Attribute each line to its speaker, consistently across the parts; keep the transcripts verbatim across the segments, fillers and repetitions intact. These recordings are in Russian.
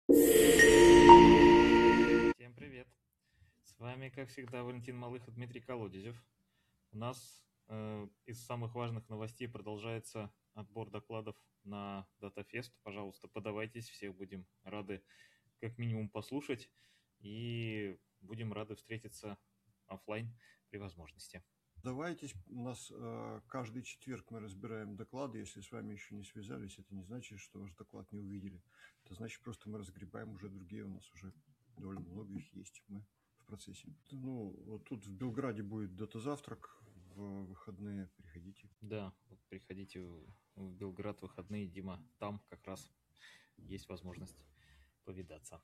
Speaker 1: Всем привет! С вами, как всегда, Валентин Малых и Дмитрий Колодезев. У нас э, из самых важных новостей продолжается отбор докладов на DataFest. Пожалуйста, подавайтесь, всех будем рады как минимум послушать и будем рады встретиться офлайн при возможности.
Speaker 2: Давайте, у нас э, каждый четверг мы разбираем доклады. Если с вами еще не связались, это не значит, что ваш доклад не увидели. Это значит, просто мы разгребаем уже другие, у нас уже довольно много их есть, мы в процессе. Ну, вот тут в Белграде будет дата-завтрак в выходные, приходите.
Speaker 1: Да, вот приходите в Белград в выходные, Дима, там как раз есть возможность повидаться.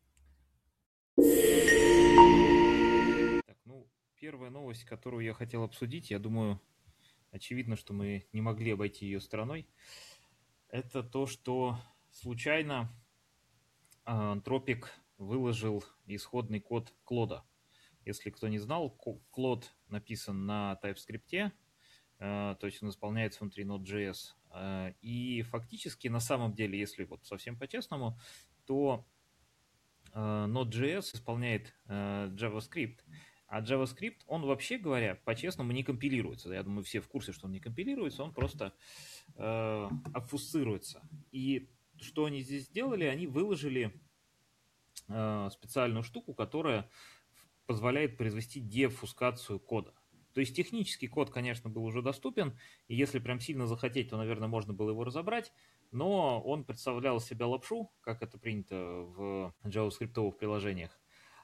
Speaker 1: Так, ну, первая новость, которую я хотел обсудить, я думаю, очевидно, что мы не могли обойти ее стороной, это то, что случайно Anthropic выложил исходный код Клода. Если кто не знал, Клод написан на TypeScript, то есть он исполняется внутри Node.js. И фактически, на самом деле, если вот совсем по-честному, то Node.js исполняет JavaScript, а JavaScript, он вообще говоря, по-честному, не компилируется. Я думаю, все в курсе, что он не компилируется, он просто э, обфусцируется. И что они здесь сделали? Они выложили э, специальную штуку, которая позволяет произвести деобфускацию кода. То есть технический код, конечно, был уже доступен, и если прям сильно захотеть, то, наверное, можно было его разобрать, но он представлял из себя лапшу, как это принято в JavaScript приложениях.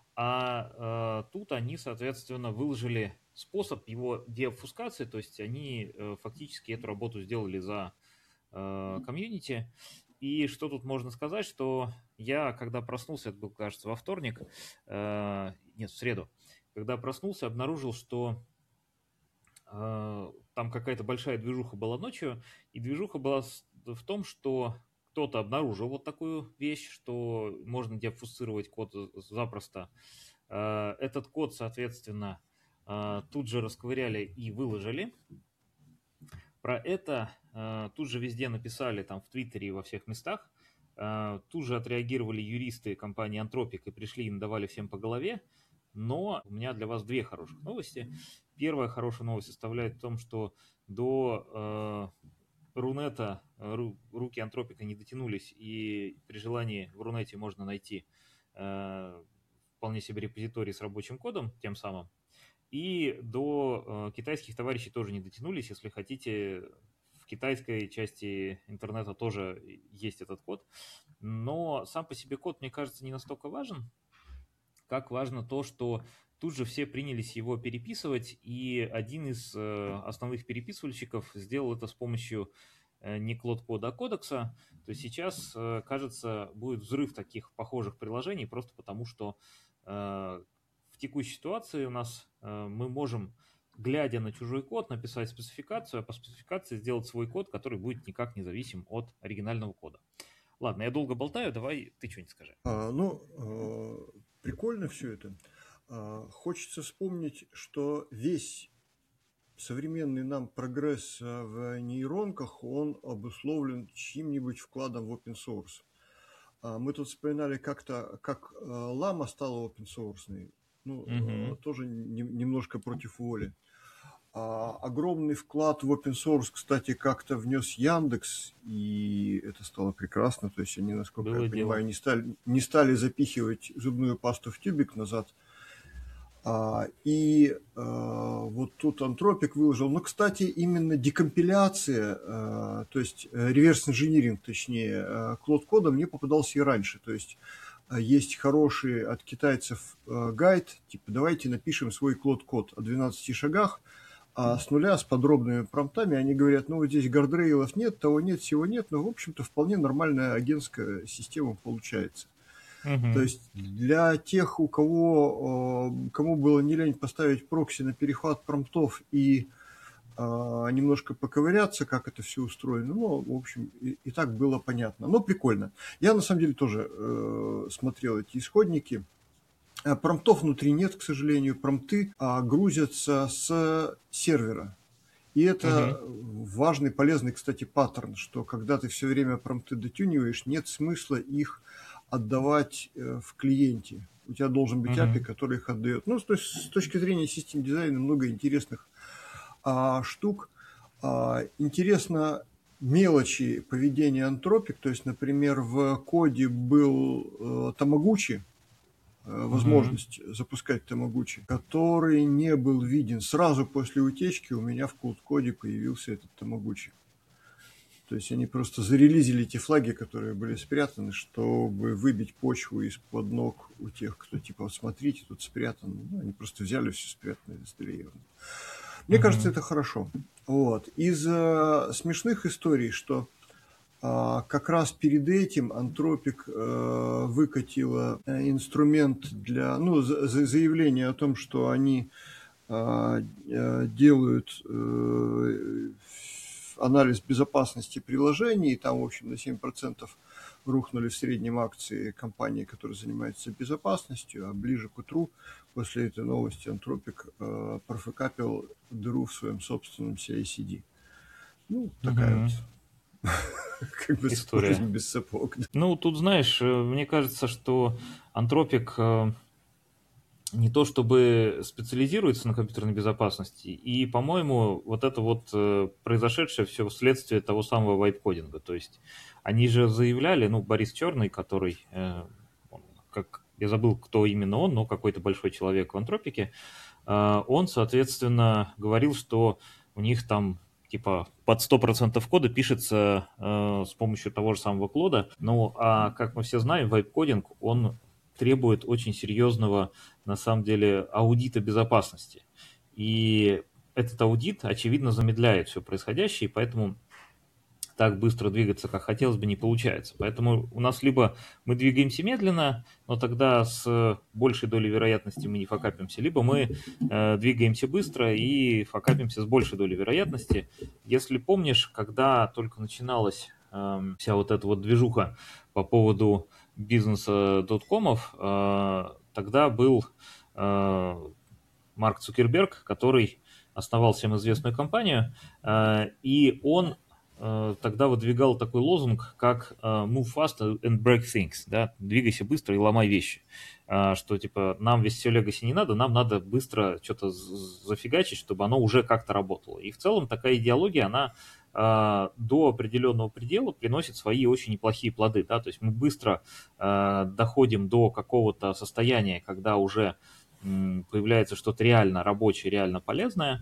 Speaker 1: А э, тут они, соответственно, выложили способ его деобфускации, то есть они э, фактически эту работу сделали за э, комьюнити. И что тут можно сказать, что я, когда проснулся, это был, кажется, во вторник, э, нет, в среду, когда проснулся, обнаружил, что э, там какая-то большая движуха была ночью, и движуха была в том, что кто-то обнаружил вот такую вещь, что можно деобфусцировать код запросто. Э, этот код, соответственно, э, тут же расковыряли и выложили. Про это э, тут же везде написали, там в Твиттере и во всех местах. Э, тут же отреагировали юристы компании Anthropic и пришли и надавали всем по голове. Но у меня для вас две хороших новости. Первая хорошая новость составляет в том, что до э, Рунета ру, руки Anthropic не дотянулись, и при желании в Рунете можно найти э, вполне себе репозиторий с рабочим кодом, тем самым. И до э, китайских товарищей тоже не дотянулись. Если хотите, в китайской части интернета тоже есть этот код. Но сам по себе код, мне кажется, не настолько важен, как важно то, что тут же все принялись его переписывать, и один из э, основных переписывальщиков сделал это с помощью э, не Клод-кода, а кодекса. То есть сейчас, э, кажется, будет взрыв таких похожих приложений, просто потому что э, в текущей ситуации у нас э, мы можем, глядя на чужой код, написать спецификацию, а по спецификации сделать свой код, который будет никак не зависим от оригинального кода. Ладно, я долго болтаю, давай ты что-нибудь скажи.
Speaker 2: А, ну, э, прикольно все это. А, хочется вспомнить, что весь современный нам прогресс в нейронках, он обусловлен чьим-нибудь вкладом в open source. Мы тут вспоминали как-то, как Llama стала open source, ну,
Speaker 1: Угу.
Speaker 2: тоже не, немножко против воли. А, огромный вклад в open source, кстати, как-то внес Яндекс, и это стало прекрасно. То есть они, насколько
Speaker 1: Было
Speaker 2: я понимаю,
Speaker 1: дело.
Speaker 2: не стали, не стали запихивать зубную пасту в тюбик назад. А, и а, вот тут Anthropic выложил. Ну, кстати, именно декомпиляция, а, то есть реверс-инжиниринг, точнее, Клод-кода мне попадался и раньше. То есть есть хороший от китайцев гайд, типа давайте напишем свой Клод-код о двенадцати шагах, а с нуля, с подробными промптами. Они говорят, ну вот здесь гардрейлов нет, того нет, всего нет, но, в общем-то, вполне нормальная агентская система получается.
Speaker 1: Угу.
Speaker 2: То есть для тех, у кого, кому было не лень поставить прокси на перехват промптов и а, немножко поковыряться, как это все устроено, ну, в общем, и, и так было понятно. Но прикольно. Я, на самом деле, тоже э, смотрел эти исходники. Промптов внутри нет, к сожалению. Промпты а, грузятся с сервера. И это угу. важный, полезный, кстати, паттерн, что когда ты все время промпты дотюниваешь, нет смысла их отдавать э, в клиенте. У тебя должен быть
Speaker 1: Мгм.
Speaker 2: эй пи ай, который их отдает. Ну, то есть с точки зрения систем дизайна много интересных а, штук. А, интересно мелочи поведения Anthropic. То есть, например, в коде был э, Тамагучи,
Speaker 1: Мгм.
Speaker 2: возможность запускать Тамагучи, который не был виден. Сразу после утечки у меня в Cloud-коде появился этот Тамагучи. То есть они просто зарелизили те флаги, которые были спрятаны, чтобы выбить почву из-под ног у тех, кто типа, вот смотрите, тут спрятано. Ну, они просто взяли все спрятанное и сдали. Мне кажется,
Speaker 1: Мгм.
Speaker 2: это хорошо. Вот. Из э, смешных историй, что а, как раз перед этим Anthropic э, выкатила э, инструмент для, ну, за, за заявление о том, что они э, э, делают э, анализ безопасности приложений, и там, в общем, на семь процентов рухнули в среднем акции компании, которая занимается безопасностью, а ближе к утру после этой новости Anthropic э, профокапил дыру в своем собственном си ай си ди. Ну, такая вот
Speaker 1: Мгм.
Speaker 2: как бы жизнь
Speaker 1: История.
Speaker 2: без сапог.
Speaker 1: Ну, тут, знаешь, э, мне кажется, что Антропик э, не то чтобы специализируется на компьютерной безопасности, и, по-моему, вот это вот э, произошедшее все вследствие того самого вайп-кодинга. То есть они же заявляли, ну, Борис Черный, который, э, он, как я забыл, кто именно он, но какой-то большой человек в Антропике, э, он, соответственно, говорил, что у них там типа под сто процентов кода пишется э, с помощью того же самого Клода. Ну, а как мы все знаем, вайп-кодинг, он требует очень серьезного, на самом деле, аудита безопасности. И этот аудит, очевидно, замедляет все происходящее, и поэтому так быстро двигаться, как хотелось бы, не получается. Поэтому у нас либо мы двигаемся медленно, но тогда с большей долей вероятности мы не факапимся, либо мы э, двигаемся быстро и факапимся с большей долей вероятности. Если помнишь, когда только начиналась э, вся вот эта вот движуха по поводу бизнеса доткомов, э, тогда был э, Марк Цукерберг, который основал всем известную компанию, э, и он э, тогда выдвигал такой лозунг, как э, «Move fast and break things», да, «Двигайся быстро и ломай вещи», Э, что типа нам весь все легаси не надо, нам надо быстро что-то зафигачить, чтобы оно уже как-то работало. И в целом такая идеология, она э, до определенного предела приносит свои очень неплохие плоды, да, то есть мы быстро э, доходим до какого-то состояния, когда уже появляется что-то реально рабочее, реально полезное,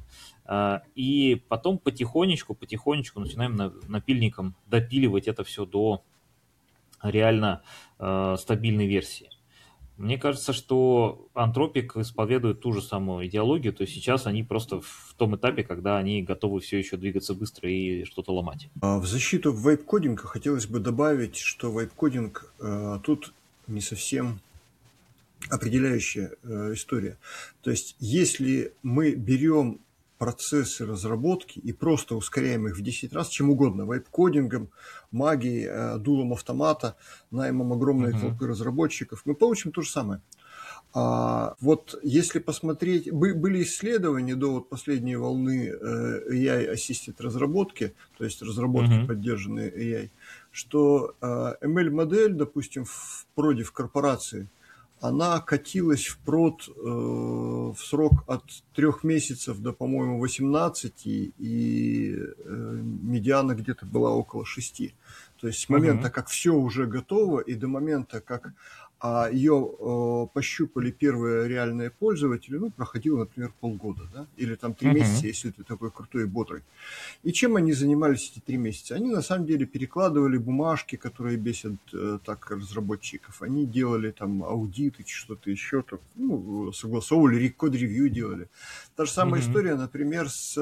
Speaker 1: и потом потихонечку, потихонечку начинаем напильником допиливать это все до реально стабильной версии. Мне кажется, что Антропик исповедует ту же самую идеологию, то есть сейчас они просто в том этапе, когда они готовы все еще двигаться быстро и что-то ломать.
Speaker 2: В защиту вайп-кодинга хотелось бы добавить, что вайп-кодинг э, тут не совсем определяющая э, история. То есть, если мы берем процессы разработки и просто ускоряем их в десять раз, чем угодно, вайп-кодингом, магией, э, дулом автомата, наймом огромной
Speaker 1: Угу.
Speaker 2: толпы разработчиков, мы получим то же самое. А вот если посмотреть, были исследования до вот последней волны эй ай-assisted разработки, то есть разработки,
Speaker 1: Угу.
Speaker 2: поддержанные эй ай, что эм эл-модель, допустим, в проде, в корпорации, она катилась в прод э, в срок от трех месяцев до, по-моему, восемнадцати, и э, медиана где-то была около шести. То есть с момента,
Speaker 1: Угу.
Speaker 2: как все уже готово, и до момента, как а, ее э, пощупали первые реальные пользователи, ну, проходило, например, полгода, да, или там три месяца,
Speaker 1: Угу.
Speaker 2: если ты такой крутой и бодрый. И чем они занимались эти три месяца? Они, на самом деле, перекладывали бумажки, которые бесят э, так разработчиков. Они делали там аудиты, что-то еще, там, ну, согласовывали, код-ревью делали. Та же самая
Speaker 1: Угу.
Speaker 2: история, например, с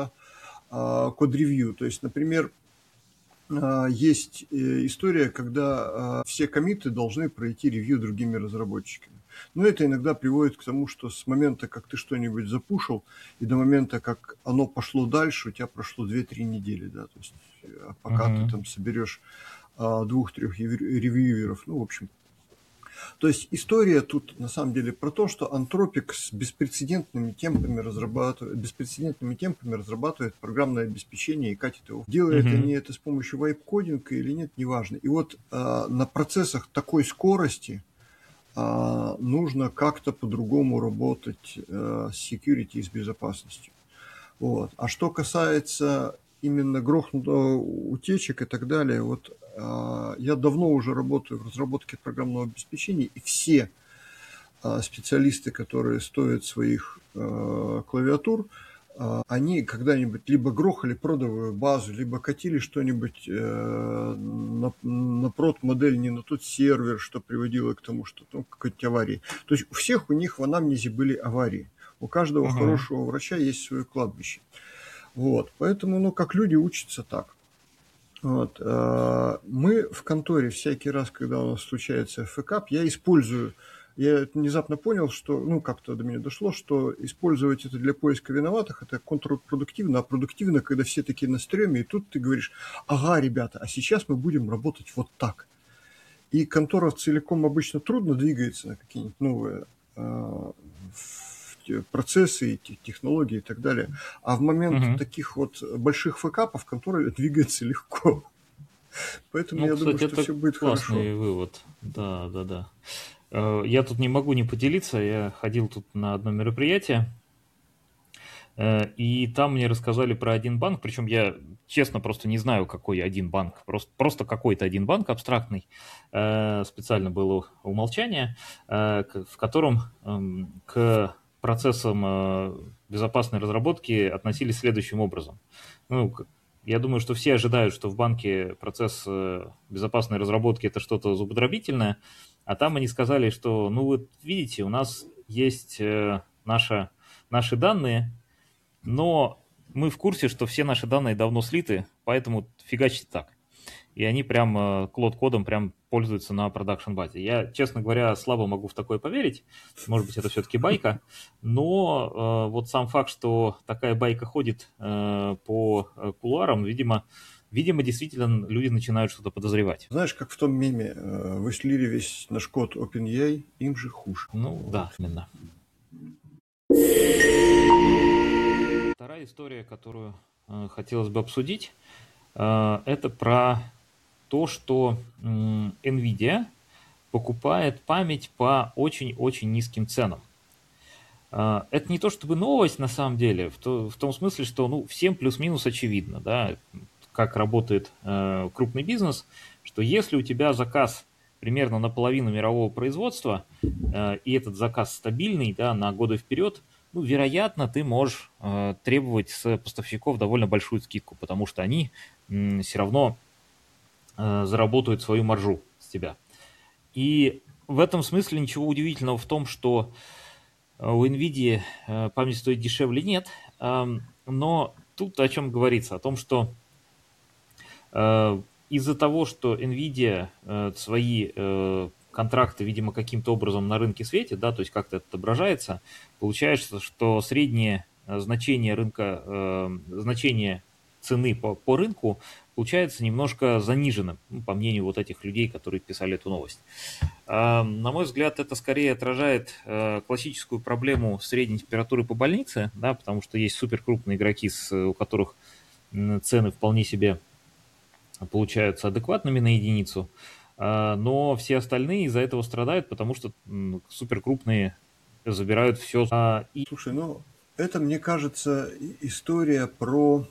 Speaker 2: э, код-ревью. То есть, например, есть история, когда все коммиты должны пройти ревью другими разработчиками. Но это иногда приводит к тому, что с момента, как ты что-нибудь запушил, и до момента, как оно пошло дальше, у тебя прошло две-три недели. Да? То есть, пока
Speaker 1: Угу.
Speaker 2: ты там соберешь двух-трех ревьюеров, ну, в общем. То есть история тут на самом деле про то, что Anthropic с беспрецедентными темпами разрабатывает, беспрецедентными темпами разрабатывает программное обеспечение и катит его. Делают
Speaker 1: Мгм.
Speaker 2: они это с помощью вайп-кодинга или нет, неважно. И вот а, на процессах такой скорости а, нужно как-то по-другому работать а, с security и с безопасностью. Вот. А что касается именно грохнутого утечек и так далее, вот а, я давно уже работаю в разработке программного обеспечения, и все а, специалисты, которые стоят своих а, клавиатур, а, они когда-нибудь либо грохали продовую базу, либо катили что-нибудь э, на, на прод-модель не на тот сервер, что приводило к тому, что там какой-нибудь аварии. То есть у всех у них в анамнезе были аварии. У каждого
Speaker 1: Мгм.
Speaker 2: хорошего врача есть свое кладбище. Вот, поэтому, ну, как люди учатся так. Вот, э, мы в конторе всякий раз, когда у нас случается фэкап, я использую, я внезапно понял, что, ну, как-то до меня дошло, что использовать это для поиска виноватых, это контрпродуктивно, а продуктивно, когда все такие на стреме, и тут ты говоришь, ага, ребята, а сейчас мы будем работать вот так. И контора целиком обычно трудно двигается на какие-нибудь новые э, процессы, технологии и так далее. А в момент
Speaker 1: Мгм.
Speaker 2: таких вот больших фэкапов контора двигается легко. Поэтому
Speaker 1: Ну,
Speaker 2: я думаю,
Speaker 1: кстати,
Speaker 2: что
Speaker 1: это
Speaker 2: все будет хорошо.
Speaker 1: классный вывод. Да, да, да. Э, Я тут не могу не поделиться. Я ходил тут на одно мероприятие, э, и там мне рассказали про один банк, причем я, честно, просто не знаю, какой один банк, просто, просто какой-то один банк абстрактный, э, специально было умолчание, э, к- в котором эм, к процессам э, безопасной разработки относились следующим образом. Ну, к- я думаю, что все ожидают, что в банке процесс э, безопасной разработки это что-то зубодробительное, а там они сказали, что, ну, вот видите, у нас есть э, наша, наши данные, но мы в курсе, что все наши данные давно слиты, поэтому фигачьте так. И они прям э, клод-кодом прям пользуются на продакшн-базе. Я, честно говоря, слабо могу в такое поверить. Может быть, это все-таки байка. Но э, вот сам факт, что такая байка ходит э, по э, кулуарам, видимо, видимо, действительно люди начинают что-то подозревать.
Speaker 2: Знаешь, как в том меме, э, вы слили весь наш код OpenAI, им же хуже.
Speaker 1: Ну
Speaker 2: Вот.
Speaker 1: да, именно. Вторая история, которую э, хотелось бы обсудить, э, это про то, что м, NVIDIA покупает память по очень-очень низким ценам. А, Это не то чтобы новость на самом деле, в, то- в том смысле, что ну, всем плюс-минус очевидно, да, как работает э, крупный бизнес, что если у тебя заказ примерно на половину мирового производства, э, и этот заказ стабильный, да, на годы вперед, ну, вероятно, ты можешь э, требовать с поставщиков довольно большую скидку, потому что они все равно э, заработают свою маржу с тебя. И в этом смысле ничего удивительного в том, что э, у NVIDIA э, память стоит дешевле, нет. Ам, Но тут о чем говорится? О том, что э, из-за того, что NVIDIA э, свои э, контракты, видимо, каким-то образом на рынке светит, да, то есть как-то это отображается, получается, что среднее э, значение рынка, э, значение цены по, по рынку получается немножко заниженным, ну, по мнению вот этих людей, которые писали эту новость. А, На мой взгляд, это скорее отражает э, классическую проблему средней температуры по больнице, да, потому что есть суперкрупные игроки, с, у которых м, цены вполне себе получаются адекватными на единицу, а, но все остальные из-за этого страдают, потому что м, суперкрупные забирают все. А, И
Speaker 2: Слушай, ну, это, мне кажется, и- история про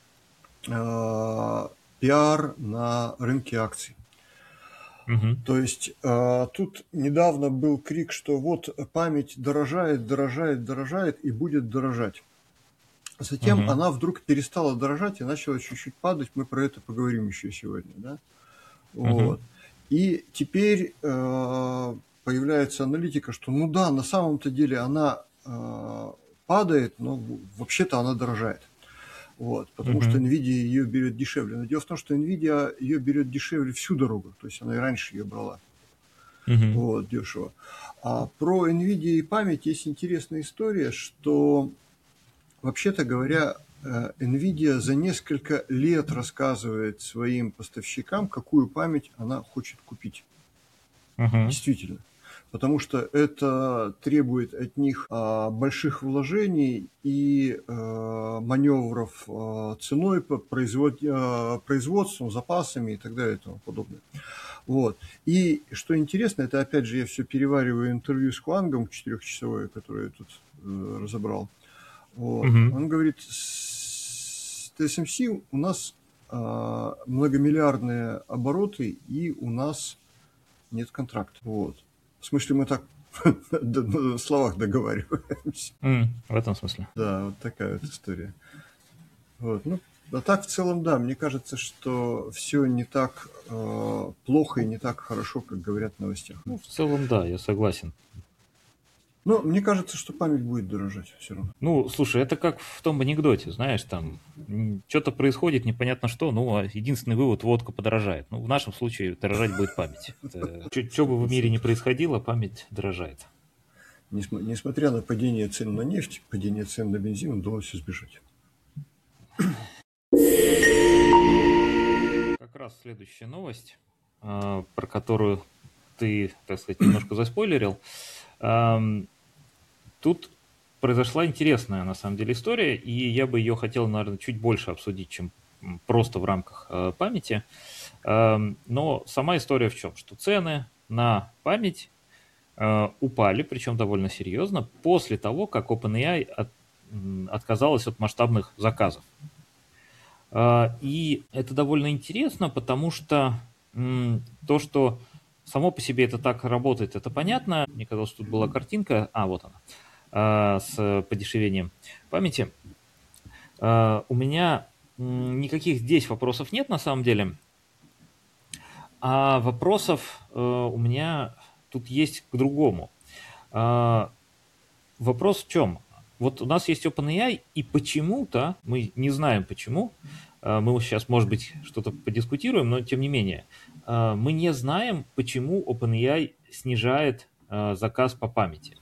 Speaker 2: э, пиар на рынке акций.
Speaker 1: Мгм.
Speaker 2: То есть э, тут недавно был крик, что вот память дорожает, дорожает, дорожает и будет дорожать. Затем
Speaker 1: Мгм.
Speaker 2: она вдруг перестала дорожать и начала чуть-чуть падать. Мы про это поговорим еще сегодня, да?
Speaker 1: Мгм.
Speaker 2: Вот. И теперь э, появляется аналитика, что ну да, на самом-то деле она э, падает, но вообще-то она дорожает. Вот, потому что
Speaker 1: Мгм.
Speaker 2: NVIDIA ее берет дешевле. Но дело в том, что NVIDIA ее берет дешевле всю дорогу. То есть она и раньше ее брала.
Speaker 1: Мгм.
Speaker 2: Вот, дешево. А про NVIDIA и память есть интересная история, что, вообще-то говоря, э, NVIDIA за несколько лет рассказывает своим поставщикам, какую память она хочет купить.
Speaker 1: Мгм.
Speaker 2: Действительно. потому что это требует от них а, больших вложений и а, маневров а, ценой, по производ... а, производством, запасами и так далее и тому подобное. Вот. И что интересно, это опять же я все перевариваю интервью с Хуангом четырехчасовое, которое я тут э, разобрал. Вот.
Speaker 1: Мгм.
Speaker 2: Он говорит, с Т С М С у нас а, многомиллиардные обороты, и у нас нет контракта. Вот. В смысле, мы так на словах договариваемся.
Speaker 1: М, В этом смысле.
Speaker 2: Да, вот такая вот история. Вот. Ну, а так в целом, да, мне кажется, что все не так э, плохо и не так хорошо, как говорят в новостях.
Speaker 1: Ну, в целом, да, я согласен.
Speaker 2: Но мне кажется, что память будет дорожать все равно.
Speaker 1: Ну, слушай, это как в том анекдоте, знаешь, там что-то происходит, непонятно что, ну, а единственный вывод — водка подорожает. Ну, в нашем случае дорожать будет память. Что бы в мире ни происходило, память дорожает.
Speaker 2: Несма- Несмотря на падение цен на нефть, падение цен на бензин, удалось избежать.
Speaker 1: Как раз следующая новость, а, про которую ты, так сказать, немножко заспойлерил. Ам, Тут произошла интересная, на самом деле, история, и я бы ее хотел, наверное, чуть больше обсудить, чем м, просто в рамках э, памяти. Ам, Но сама история в чем? Что цены на память э, упали, причем довольно серьезно, после того, как OpenAI от- м, отказалась от масштабных заказов. А, И это довольно интересно, потому что м, то, что само по себе это так работает, это понятно. Мне казалось, что тут была картинка, а вот она, а, с подешевением памяти. А, У меня м, никаких здесь вопросов нет на самом деле, а вопросов э, у меня тут есть к другому. А, Вопрос в чем? Вот у нас есть OpenAI, и почему-то, мы не знаем почему, э, мы вот сейчас, может быть, что-то подискутируем, но тем не менее, э, мы не знаем, почему OpenAI снижает э, заказ по памяти.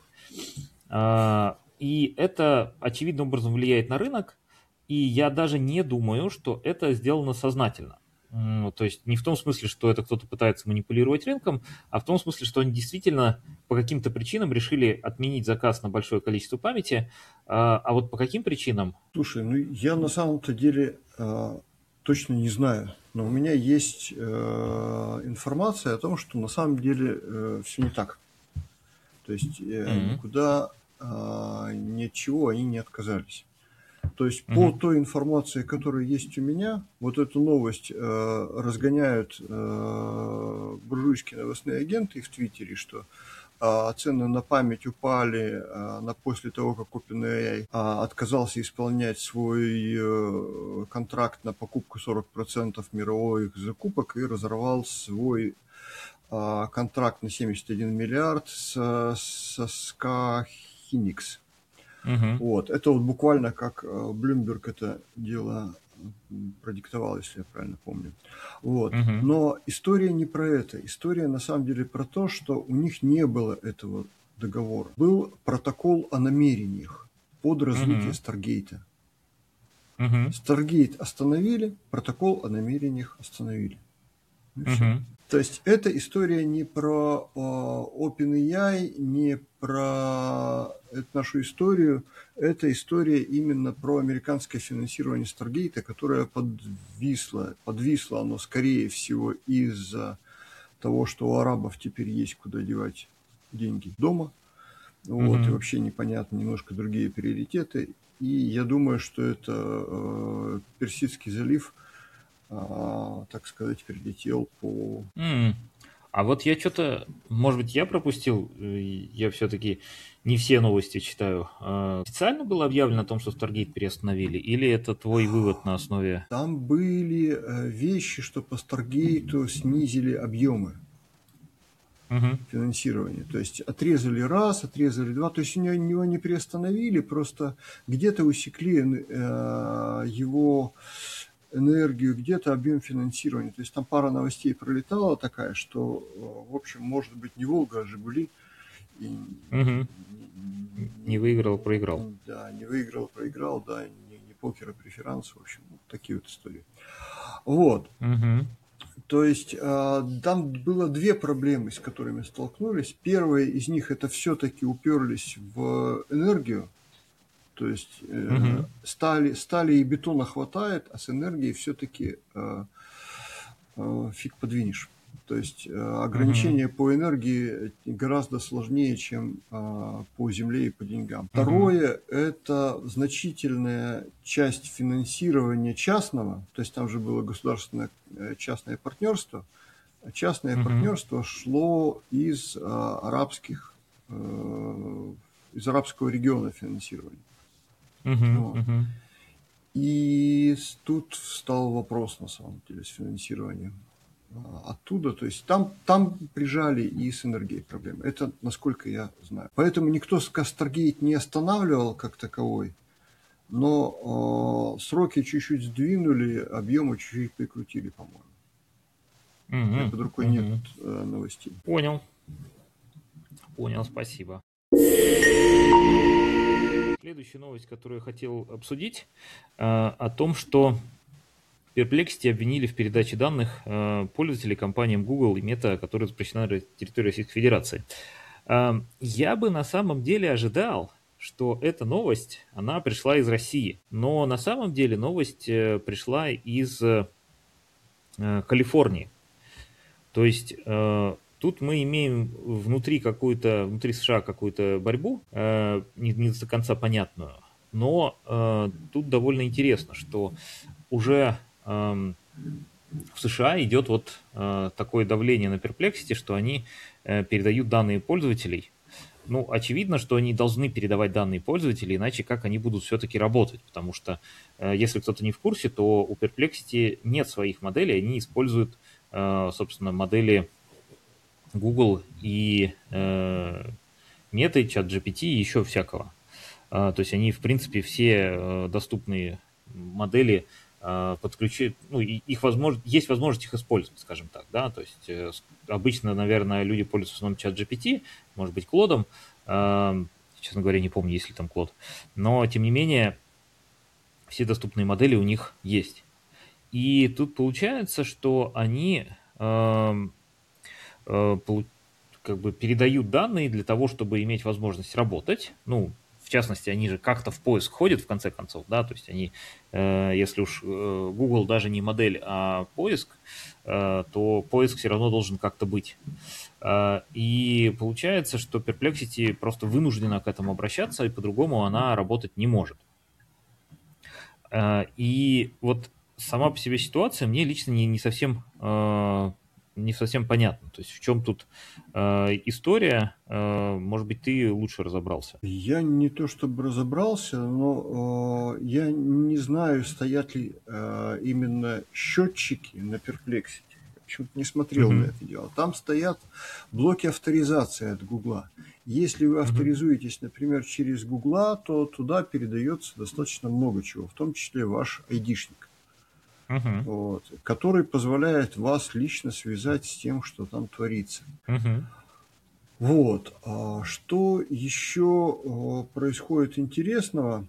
Speaker 1: Э, И это очевидным образом влияет на рынок, и я даже не думаю, что это сделано сознательно. М, То есть не в том смысле, что это кто-то пытается манипулировать рынком, а в том смысле, что они действительно по каким-то причинам решили отменить заказ на большое количество памяти. А а вот по каким причинам?
Speaker 2: Слушай, ну я на самом-то деле э, точно не знаю, но у меня есть э, информация о том, что на самом деле все не так. То есть э,
Speaker 1: М,
Speaker 2: никуда э, ни от чего они не отказались. То есть по
Speaker 1: мгм,
Speaker 2: той информации, которая есть у меня, вот эту новость э, разгоняют э, буржуйские новостные агенты в Твиттере, что а, цены на память упали а, на, после того, как OpenAI а, отказался исполнять свой э, контракт на покупку сорок процентов мировых закупок и разорвал свой а, контракт на семьдесят один миллиард со, со Ska Hynix.
Speaker 1: мгм,
Speaker 2: Вот. Это вот буквально как Bloomberg это дело продиктовал, если я правильно помню. Вот.
Speaker 1: мгм,
Speaker 2: Но история не про это. История на самом деле про то, что у них не было этого договора. Был протокол о намерениях под развитие
Speaker 1: мгм,
Speaker 2: Старгейта.
Speaker 1: мгм,
Speaker 2: Старгейт остановили, протокол о намерениях остановили. И все.
Speaker 1: мгм,
Speaker 2: То есть эта история не про э, OpenAI, не про эту нашу историю, это история именно про американское финансирование Старгейта, которое подвисло, подвисло оно скорее всего из-за того, что у арабов теперь есть куда девать деньги дома, вот, и
Speaker 1: мгм.
Speaker 2: вообще непонятно, немножко другие приоритеты, и я думаю, что это э, Персидский залив, а, так сказать, прилетел по...
Speaker 1: М. А вот я что-то, может быть, я пропустил, э, я все-таки не все новости читаю. А Официально было объявлено о том, что Stargate переостановили, или это твой вывод на основе...
Speaker 2: Там были э, вещи, что по Старгейту снизили объемы
Speaker 1: Мгм,
Speaker 2: финансирования. То есть отрезали раз, отрезали два. То есть у него, него не приостановили, просто где-то усекли э, его энергию, где-то объем финансирования. То есть там пара новостей пролетала такая, что, э, в общем, может быть, не Волга, а Жигули. И
Speaker 1: мгм.
Speaker 2: не,
Speaker 1: Не
Speaker 2: не-
Speaker 1: выиграл, проиграл.
Speaker 2: да, не выиграл, проиграл, да, не, не покер, а преферанс, в общем, вот такие вот истории. Вот.
Speaker 1: Мгм,
Speaker 2: То есть э, там было две проблемы, с которыми столкнулись. Первая из них это все-таки уперлись в энергию. То есть э,
Speaker 1: Угу.
Speaker 2: стали, стали и бетона хватает, а с энергией все-таки э, э, фиг подвинешь. То есть э,
Speaker 1: Угу.
Speaker 2: ограничения по энергии гораздо сложнее, чем э, по земле и по деньгам.
Speaker 1: Угу.
Speaker 2: Второе – это значительная часть финансирования частного, то есть там же было государственное э, частное партнерство. Частное
Speaker 1: Угу.
Speaker 2: партнерство шло из э, арабских, э, из арабского региона финансирования.
Speaker 1: Угу.
Speaker 2: Вот.
Speaker 1: Угу.
Speaker 2: И тут встал вопрос, на самом деле, с финансированием оттуда. То есть там, там прижали и с энергией проблемы. Это насколько я знаю. Поэтому никто Stargate не останавливал как таковой, но э, сроки чуть-чуть сдвинули, объемы чуть-чуть прикрутили, по-моему. У меня
Speaker 1: Угу.
Speaker 2: под рукой нет
Speaker 1: Угу.
Speaker 2: э, новостей.
Speaker 1: Понял. Понял, спасибо. Следующая новость, которую я хотел обсудить, э, о том, что Perplexity обвинили в передаче данных э, пользователей компаниям Google и Meta, которые запрещены на территории Российской Федерации. Э, я бы на самом деле ожидал, что эта новость, она пришла из России. Но на самом деле новость э, пришла из э, Калифорнии. То есть э, тут мы имеем внутри какую-то, внутри США какую-то борьбу, э, не, не до конца понятную. Но э, тут довольно интересно, что уже э, в США идет вот э, такое давление на Perplexity, что они э, передают данные пользователей. Ну, очевидно, что они должны передавать данные пользователей, иначе как они будут все-таки работать? Потому что, э, если кто-то не в курсе, то у Perplexity нет своих моделей, они используют, э, собственно, модели Google и э, Meta, ChatGPT и еще всякого. Э, то есть они, в принципе, все э, доступные модели подключить, ну, и их возможно, есть возможность их использовать, скажем так, да, то есть э, обычно, наверное, люди пользуются в основном чат джи пи ти, может быть, Клодом, э, честно говоря, не помню, есть ли там Клод, но, тем не менее, все доступные модели у них есть. И тут получается, что они э, э, как бы передают данные для того, чтобы иметь возможность работать, ну, в частности, они же как-то в поиск ходят, в конце концов, да, то есть они, э, если уж э, Google даже не модель, а поиск, э, то поиск все равно должен как-то быть. Э, и получается, что Perplexity просто вынуждена к этому обращаться, и по-другому она работать не может. Э, и вот сама по себе ситуация мне лично не, не совсем... Э, не совсем понятно. То есть в чем тут э, история? Э, может быть, ты лучше разобрался?
Speaker 2: Я не то чтобы разобрался, но э, я не знаю, стоят ли э, именно счетчики на Perplexity. Я почему-то не смотрел
Speaker 1: Uh-huh.
Speaker 2: на это дело. Там стоят блоки авторизации от Гугла. Если вы авторизуетесь, например, через Гугла, то туда передается достаточно много чего, в том числе ваш айдишник.
Speaker 1: Uh-huh.
Speaker 2: Вот, который позволяет вас лично связать с тем, что там творится.
Speaker 1: Uh-huh.
Speaker 2: Вот. А что еще происходит интересного?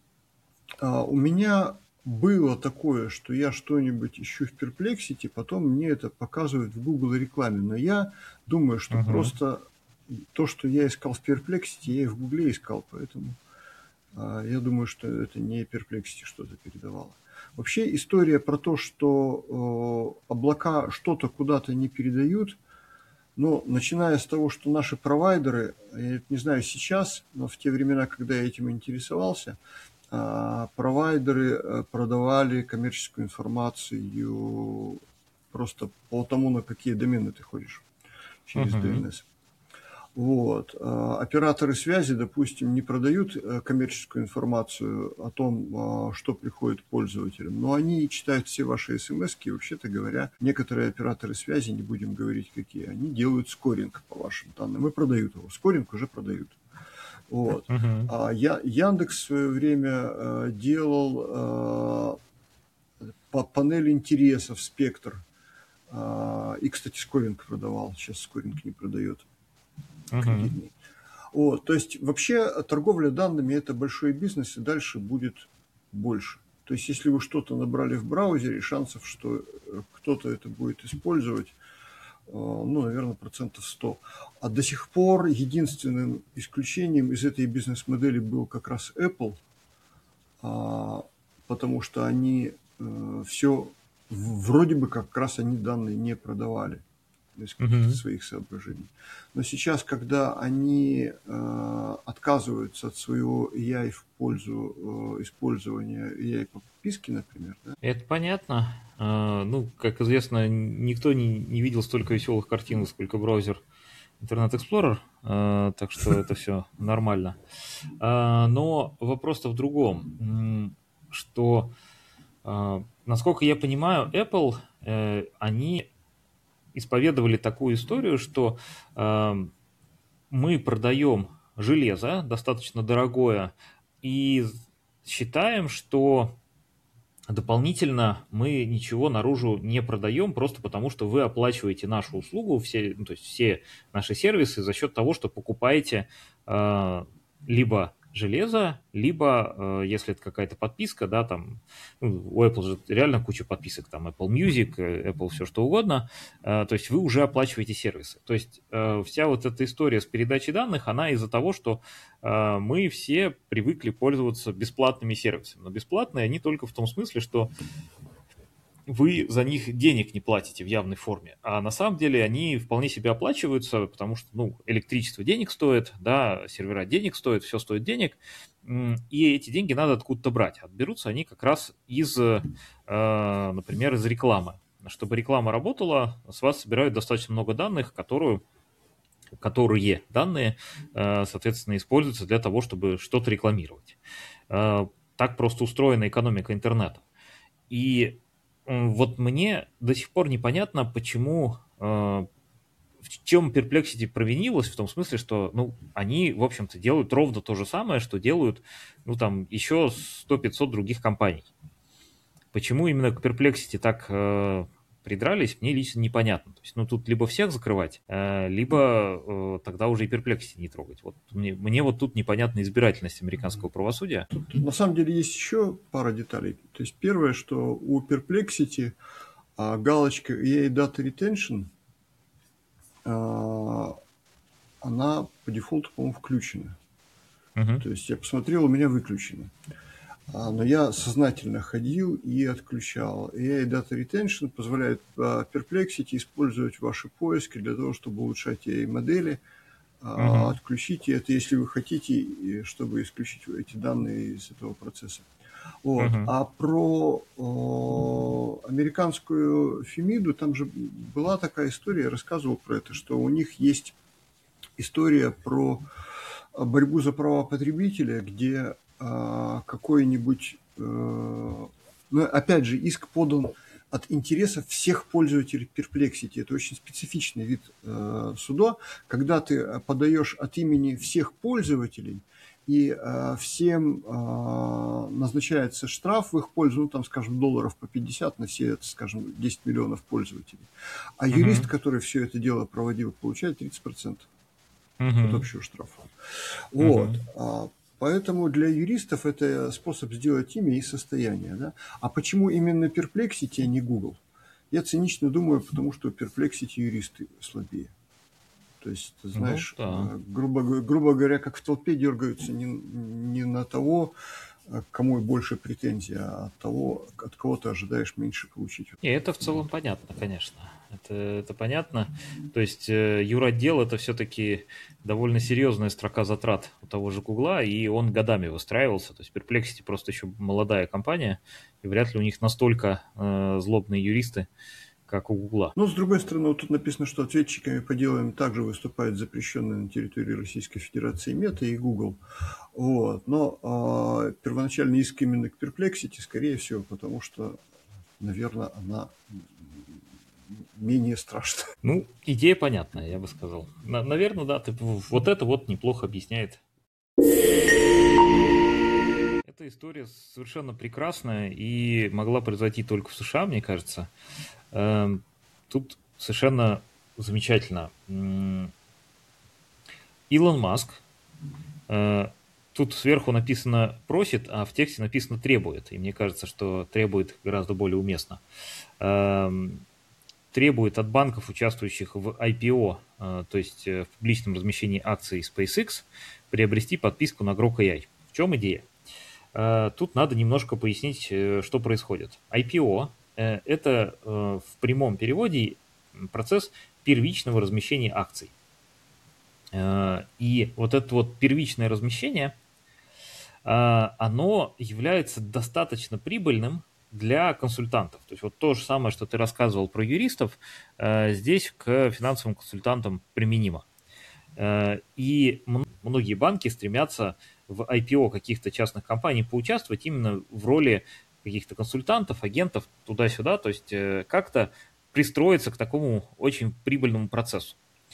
Speaker 2: А у меня было такое, что я что-нибудь ищу в Perplexity, потом мне это показывают в Google рекламе. Но я думаю, что
Speaker 1: Uh-huh.
Speaker 2: просто то, что я искал в Perplexity, я и в Google искал. Поэтому а, я думаю, что это не Perplexity что-то передавало. Вообще история про то, что э, облака что-то куда-то не передают, ну, начиная с того, что наши провайдеры, я не знаю сейчас, но в те времена, когда я этим интересовался, э, провайдеры продавали коммерческую информацию просто по тому, на какие домены ты ходишь через
Speaker 1: Uh-huh.
Speaker 2: ди эн эс. Вот. Операторы связи, допустим, не продают коммерческую информацию о том, что приходит пользователям, но они читают все ваши смс-ки, и, вообще-то говоря, некоторые операторы связи, не будем говорить какие, они делают скоринг по вашим данным и продают его. Скоринг уже продают. Вот.
Speaker 1: Uh-huh.
Speaker 2: А я, Яндекс в свое время делал по панель интересов спектр. И, кстати, скоринг продавал. Сейчас скоринг не продает. Кредитный. Uh-huh. Вот, то есть вообще торговля данными это большой бизнес, и дальше будет больше. То есть, если вы что-то набрали в браузере, шансов, что кто-то это будет использовать, ну, наверное, процентов сто. А до сих пор единственным исключением из этой бизнес-модели был как раз Apple, потому что они все, вроде бы как раз они данные не продавали из каких-то
Speaker 1: Мгм.
Speaker 2: своих соображений. Но сейчас, когда они э, отказываются от своего эй ай в пользу э, использования эй ай по подписке, например, да,
Speaker 1: Это понятно. А, Ну, как известно, никто не, не видел столько веселых картинок, сколько браузер Internet Explorer, а, так что это все нормально. А, Но вопрос-то в другом, м, что, а, насколько я понимаю, Apple, э, они исповедовали такую историю, что а, мы продаем железо достаточно дорогое и считаем, что дополнительно мы ничего наружу не продаем, просто потому что вы оплачиваете нашу услугу, все, ну, то есть все наши сервисы за счет того, что покупаете э, либо железо, либо, э, если это какая-то подписка, да, там, ну, у Apple же реально куча подписок, там, Apple Music, э, Apple все что угодно, э, то есть вы уже оплачиваете сервисы. То есть э, вся вот эта история с передачей данных, она из-за того, что э, мы все привыкли пользоваться бесплатными сервисами. Но бесплатные они только в том смысле, что вы за них денег не платите в явной форме. А на самом деле они вполне себе оплачиваются, потому что, ну, электричество денег стоит, да, сервера денег стоят, все стоит денег, и эти деньги надо откуда-то брать. Отберутся они как раз из, э, например, из рекламы. Чтобы реклама работала, с вас собирают достаточно много данных, которую которые данные, э, соответственно, используются для того, чтобы что-то рекламировать. Э, Так просто устроена экономика интернета. И м, вот мне до сих пор непонятно, почему, э, в чем Perplexity провинилась, в том смысле, что, ну, они, в общем-то, делают ровно то же самое, что делают, ну, там, еще сто-пятьсот других компаний. Почему именно к Perplexity так э, придрались, мне лично непонятно. То есть, ну, тут либо всех закрывать, э, либо э, тогда уже и Perplexity не трогать. Вот мне, мне вот тут непонятна избирательность американского правосудия.
Speaker 2: тут на самом деле есть еще пара деталей. То есть первое, что у Perplexity а, галочка эй ай Data Retention, а, она по дефолту, по-моему, включена.
Speaker 1: Мгм.
Speaker 2: То есть я посмотрел, у меня выключено. А, но я сознательно ходил и отключал. эй ай Data Retention позволяет а, Perplexity использовать ваши поиски для того, чтобы улучшать эй ай-модели. А,
Speaker 1: Мгм.
Speaker 2: Отключите это, если вы хотите, и чтобы исключить эти данные из этого процесса. Вот.
Speaker 1: Мгм.
Speaker 2: А про о, американскую Фемиду, там же была такая история, я рассказывал про это, что у них есть история про борьбу за права потребителя, где а, какой-нибудь, э, ну, опять же, иск подан от интересов всех пользователей Perplexity. Это очень специфичный вид э, суда, когда ты подаешь от имени всех пользователей, и э, всем э, назначается штраф в их пользу, ну, там, скажем, долларов по пятьдесят на все, скажем, десять миллионов пользователей. А юрист,
Speaker 1: Мгм.
Speaker 2: который все это дело проводил, получает тридцать процентов от
Speaker 1: Мгм.
Speaker 2: общего штрафа. Вот.
Speaker 1: Мгм.
Speaker 2: А, Поэтому для юристов это способ сделать имя и состояние. Да? А почему именно Perplexity, а не Google? Я цинично думаю, потому что Perplexity юристы слабее. То есть, ты
Speaker 1: Ну,
Speaker 2: знаешь,
Speaker 1: да.
Speaker 2: э, грубо, г- грубо говоря, как в толпе дергаются не, не на того, э, к кому больше претензий, а от того, от кого ты ожидаешь меньше получить.
Speaker 1: И это в целом понятно, конечно. Это, это понятно. То есть э, юротдел это все-таки довольно серьезная строка затрат у того же Гугла, и он годами выстраивался. То есть Perplexity просто еще молодая компания, и вряд ли у них настолько э, злобные юристы, как у Гугла.
Speaker 2: Но, с другой стороны, вот тут написано, что ответчиками по делам также выступают запрещенные на территории Российской Федерации Мета и Google. Вот. Но э, первоначальный иск именно к Perplexity, скорее всего, потому что, наверное, она менее страшна.
Speaker 1: Ну, идея понятная, я бы сказал. На- наверное, да, ты, вот это вот неплохо объясняет. Эта история совершенно прекрасная и могла произойти только в США, мне кажется. Эм, Тут совершенно замечательно. М, Илон Маск э, тут сверху написано «просит», а в тексте написано «требует». И мне кажется, что «требует» гораздо более уместно. Эм, требует от банков, участвующих в ай пи о, э, то есть э, в публичном размещении акций SpaceX, приобрести подписку на Grok эй ай. В чем идея? Э, тут надо немножко пояснить, э, что происходит. ай пи о э, – это э, в прямом переводе процесс первичного размещения акций. Э, и вот это вот первичное размещение, э, оно является достаточно прибыльным для консультантов. То есть вот то же самое, что ты рассказывал про юристов, э, здесь к финансовым консультантам применимо. Э, и многие банки стремятся в ай пи о каких-то частных компаний поучаствовать именно в роли каких-то консультантов, агентов, туда-сюда, то есть э, как-то пристроиться к такому очень прибыльному процессу.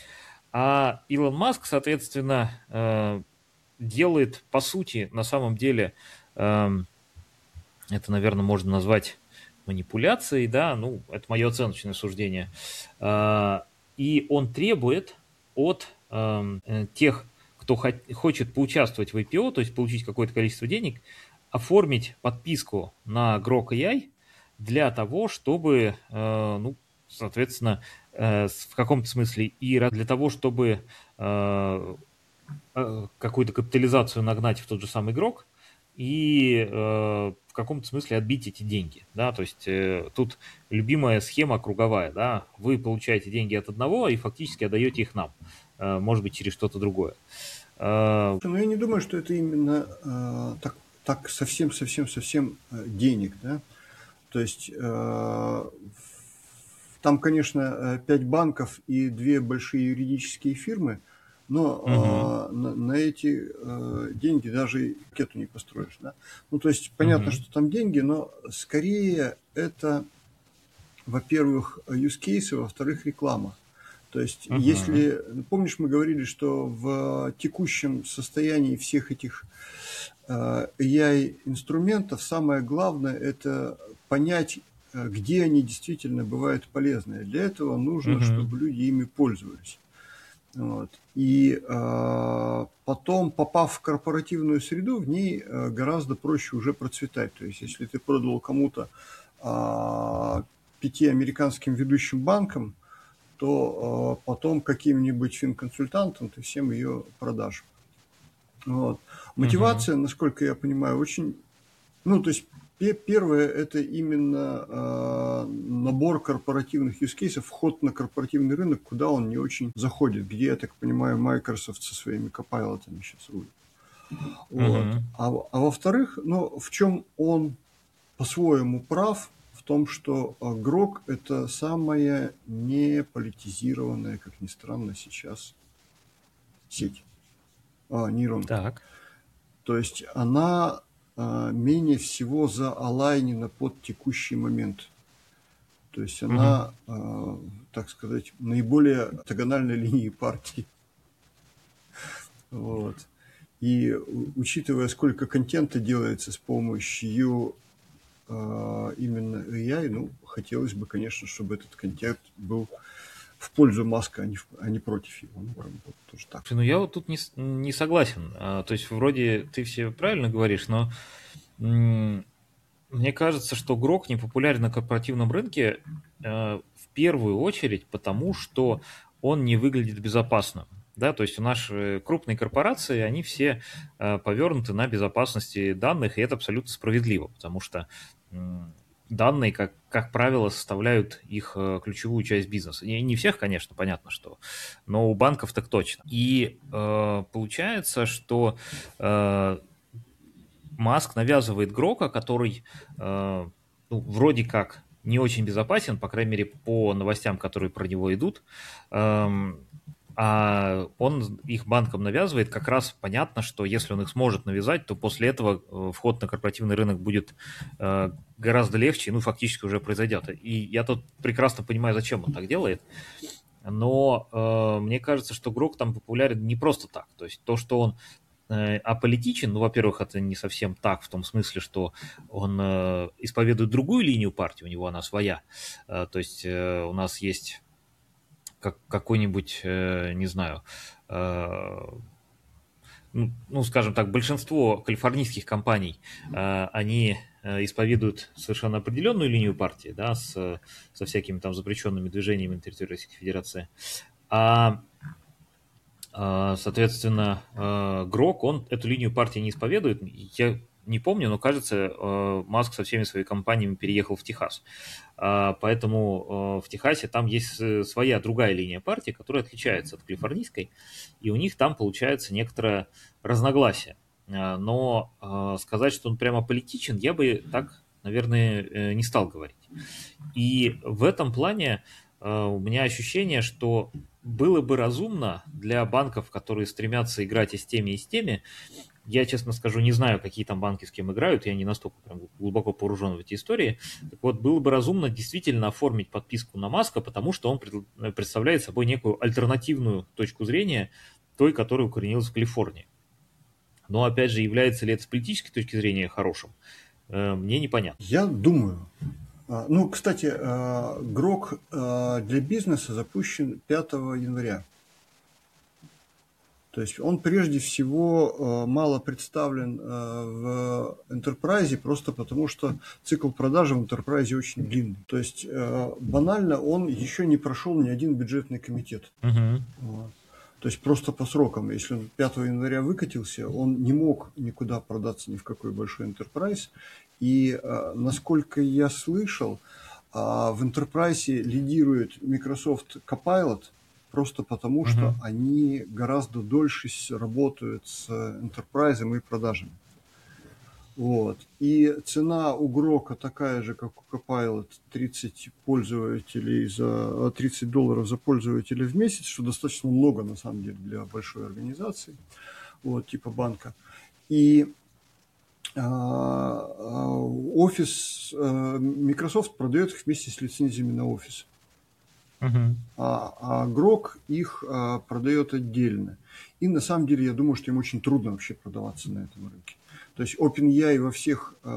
Speaker 1: А Илон Маск, соответственно, э, делает, по сути, на самом деле, э, это, наверное, можно назвать манипуляцией, да, ну, это мое оценочное суждение. Э, и он требует от э, тех, кто хо- хочет поучаствовать в ай пи о, то есть получить какое-то количество денег, оформить подписку на Grok эй ай для того, чтобы, э, ну, соответственно, э, в каком-то смысле и для того, чтобы э, э, какую-то капитализацию нагнать в тот же самый Grok и э, в каком-то смысле отбить эти деньги, да, то есть э, тут любимая схема круговая, да, вы получаете деньги от одного и фактически отдаете их нам, э, может быть, через что-то другое. Э,
Speaker 2: Но я не думаю, что это именно э, так, так совсем-совсем-совсем э, денег, да. То есть э, там, конечно, э, пять банков и две большие юридические фирмы, но э, на, на эти э, деньги даже ракету не построишь, да. Ну, то есть понятно,
Speaker 1: Мгм.
Speaker 2: что там деньги, но скорее это, во-первых, use case, во-вторых, реклама. То есть,
Speaker 1: Мгм.
Speaker 2: если, помнишь, мы говорили, что в текущем состоянии всех этих э, эй ай-инструментов самое главное – это понять, э, где они действительно бывают полезны. Для этого нужно,
Speaker 1: Мгм.
Speaker 2: чтобы люди ими пользовались. Вот. И э, потом, попав в корпоративную среду, в ней э, гораздо проще уже процветать. То есть, если ты продал кому-то э, пяти американским ведущим банкам, то э, потом каким-нибудь финконсультантам ты всем ее продашь. Вот.
Speaker 1: Мгм.
Speaker 2: Мотивация, насколько я понимаю, очень... Ну, то есть первое – это именно э, набор корпоративных use cases, вход на корпоративный рынок, куда он не очень заходит, где, я так понимаю, Microsoft со своими копайлотами сейчас рулит. Вот.
Speaker 1: Мгм.
Speaker 2: А, а во-вторых, ну, в чем он по-своему прав, в том, что Grok – это самая неполитизированная, как ни странно, сейчас сеть, а, нейронка.
Speaker 1: Так.
Speaker 2: То есть она а, менее всего заалайнена под текущий момент. То есть
Speaker 1: Мгм.
Speaker 2: она, а, так сказать, наиболее ортогональной линии партии. Вот. И у- учитывая, сколько контента делается с помощью а, именно эй ай, ну, хотелось бы, конечно, чтобы этот контент был в пользу Маска, а не, в- а не против его. Ну, прям вот тоже так.
Speaker 1: Слушай, ну я вот тут не, с- не согласен. А, то есть вроде ты все правильно говоришь, но м, мне кажется, что Грок не популярен на корпоративном рынке э, в первую очередь потому, что он не выглядит безопасным. Да, то есть у наши крупные корпорации, они все э, повернуты на безопасности данных, и это абсолютно справедливо, потому что м, данные, как, как правило, составляют их э, ключевую часть бизнеса. Не, не всех, конечно, понятно, что, но у банков так точно. И э, получается, что э, Маск навязывает Грока, который э, ну, вроде как не очень безопасен, по крайней мере, по новостям, которые про него идут. Эм, а он их банкам навязывает, как раз понятно, что если он их сможет навязать, то после этого э, вход на корпоративный рынок будет э, гораздо легче, ну, фактически уже произойдет. И я тут прекрасно понимаю, зачем он так делает, но э, мне кажется, что Грок там популярен не просто так. То есть то, что он э, аполитичен, ну, во-первых, это не совсем так, в том смысле, что он э, исповедует другую линию партии, у него она своя. Э, то есть э, у нас есть как, какой-нибудь, э, не знаю, э, ну, ну, скажем так, большинство калифорнийских компаний, э, они э, исповедуют совершенно определенную линию партии, да, с, со всякими там запрещенными движениями на территории Российской Федерации. А, а, соответственно, э, Грок, он эту линию партии не исповедует. Я не помню, но кажется, э, Маск со всеми своими компаниями переехал в Техас. А, Поэтому э, в Техасе там есть э, своя другая линия партии, которая отличается от калифорнийской, и у них там получается некоторое разногласие. А, Но э, сказать, что он прямо политичен, я бы так, наверное, э, не стал говорить. И в этом плане э, у меня ощущение, что было бы разумно для банков, которые стремятся играть и с теми, и с теми. Я, честно скажу, не знаю, какие там банки с кем играют, я не настолько прям глубоко погружен в эти истории. Так вот, было бы разумно действительно оформить подписку на Маска, потому что он пред- представляет собой некую альтернативную точку зрения той, которая укоренилась в Калифорнии. Но, опять же, является ли это с политической точки зрения хорошим, э, мне непонятно.
Speaker 2: Я думаю. А, Ну, кстати, а, Грок а, для бизнеса запущен пятого января. То есть он прежде всего а, мало представлен а, в Enterprise, просто потому что цикл продажи в Enterprise очень длинный. То есть а, банально он еще не прошел ни один бюджетный комитет.
Speaker 1: Угу.
Speaker 2: Вот. То есть просто по срокам. Если он пятого января выкатился, он не мог никуда продаться ни в какой большой Enterprise. И насколько я слышал, в Enterprise лидирует Microsoft Copilot, просто потому
Speaker 1: Угу.
Speaker 2: что они гораздо дольше работают с Enterprise и продажами. Вот. И цена у Грока такая же, как у Copilot, тридцать пользователей за тридцать долларов за пользователя в месяц, что достаточно много на самом деле для большой организации, вот, типа банка. И а, офис, а, Microsoft продает их вместе с лицензиями на офис.
Speaker 1: Угу.
Speaker 2: А, а Грок их а, продает отдельно. И на самом деле я думаю, что им очень трудно вообще продаваться на этом рынке. То есть OpenAI во всех, э,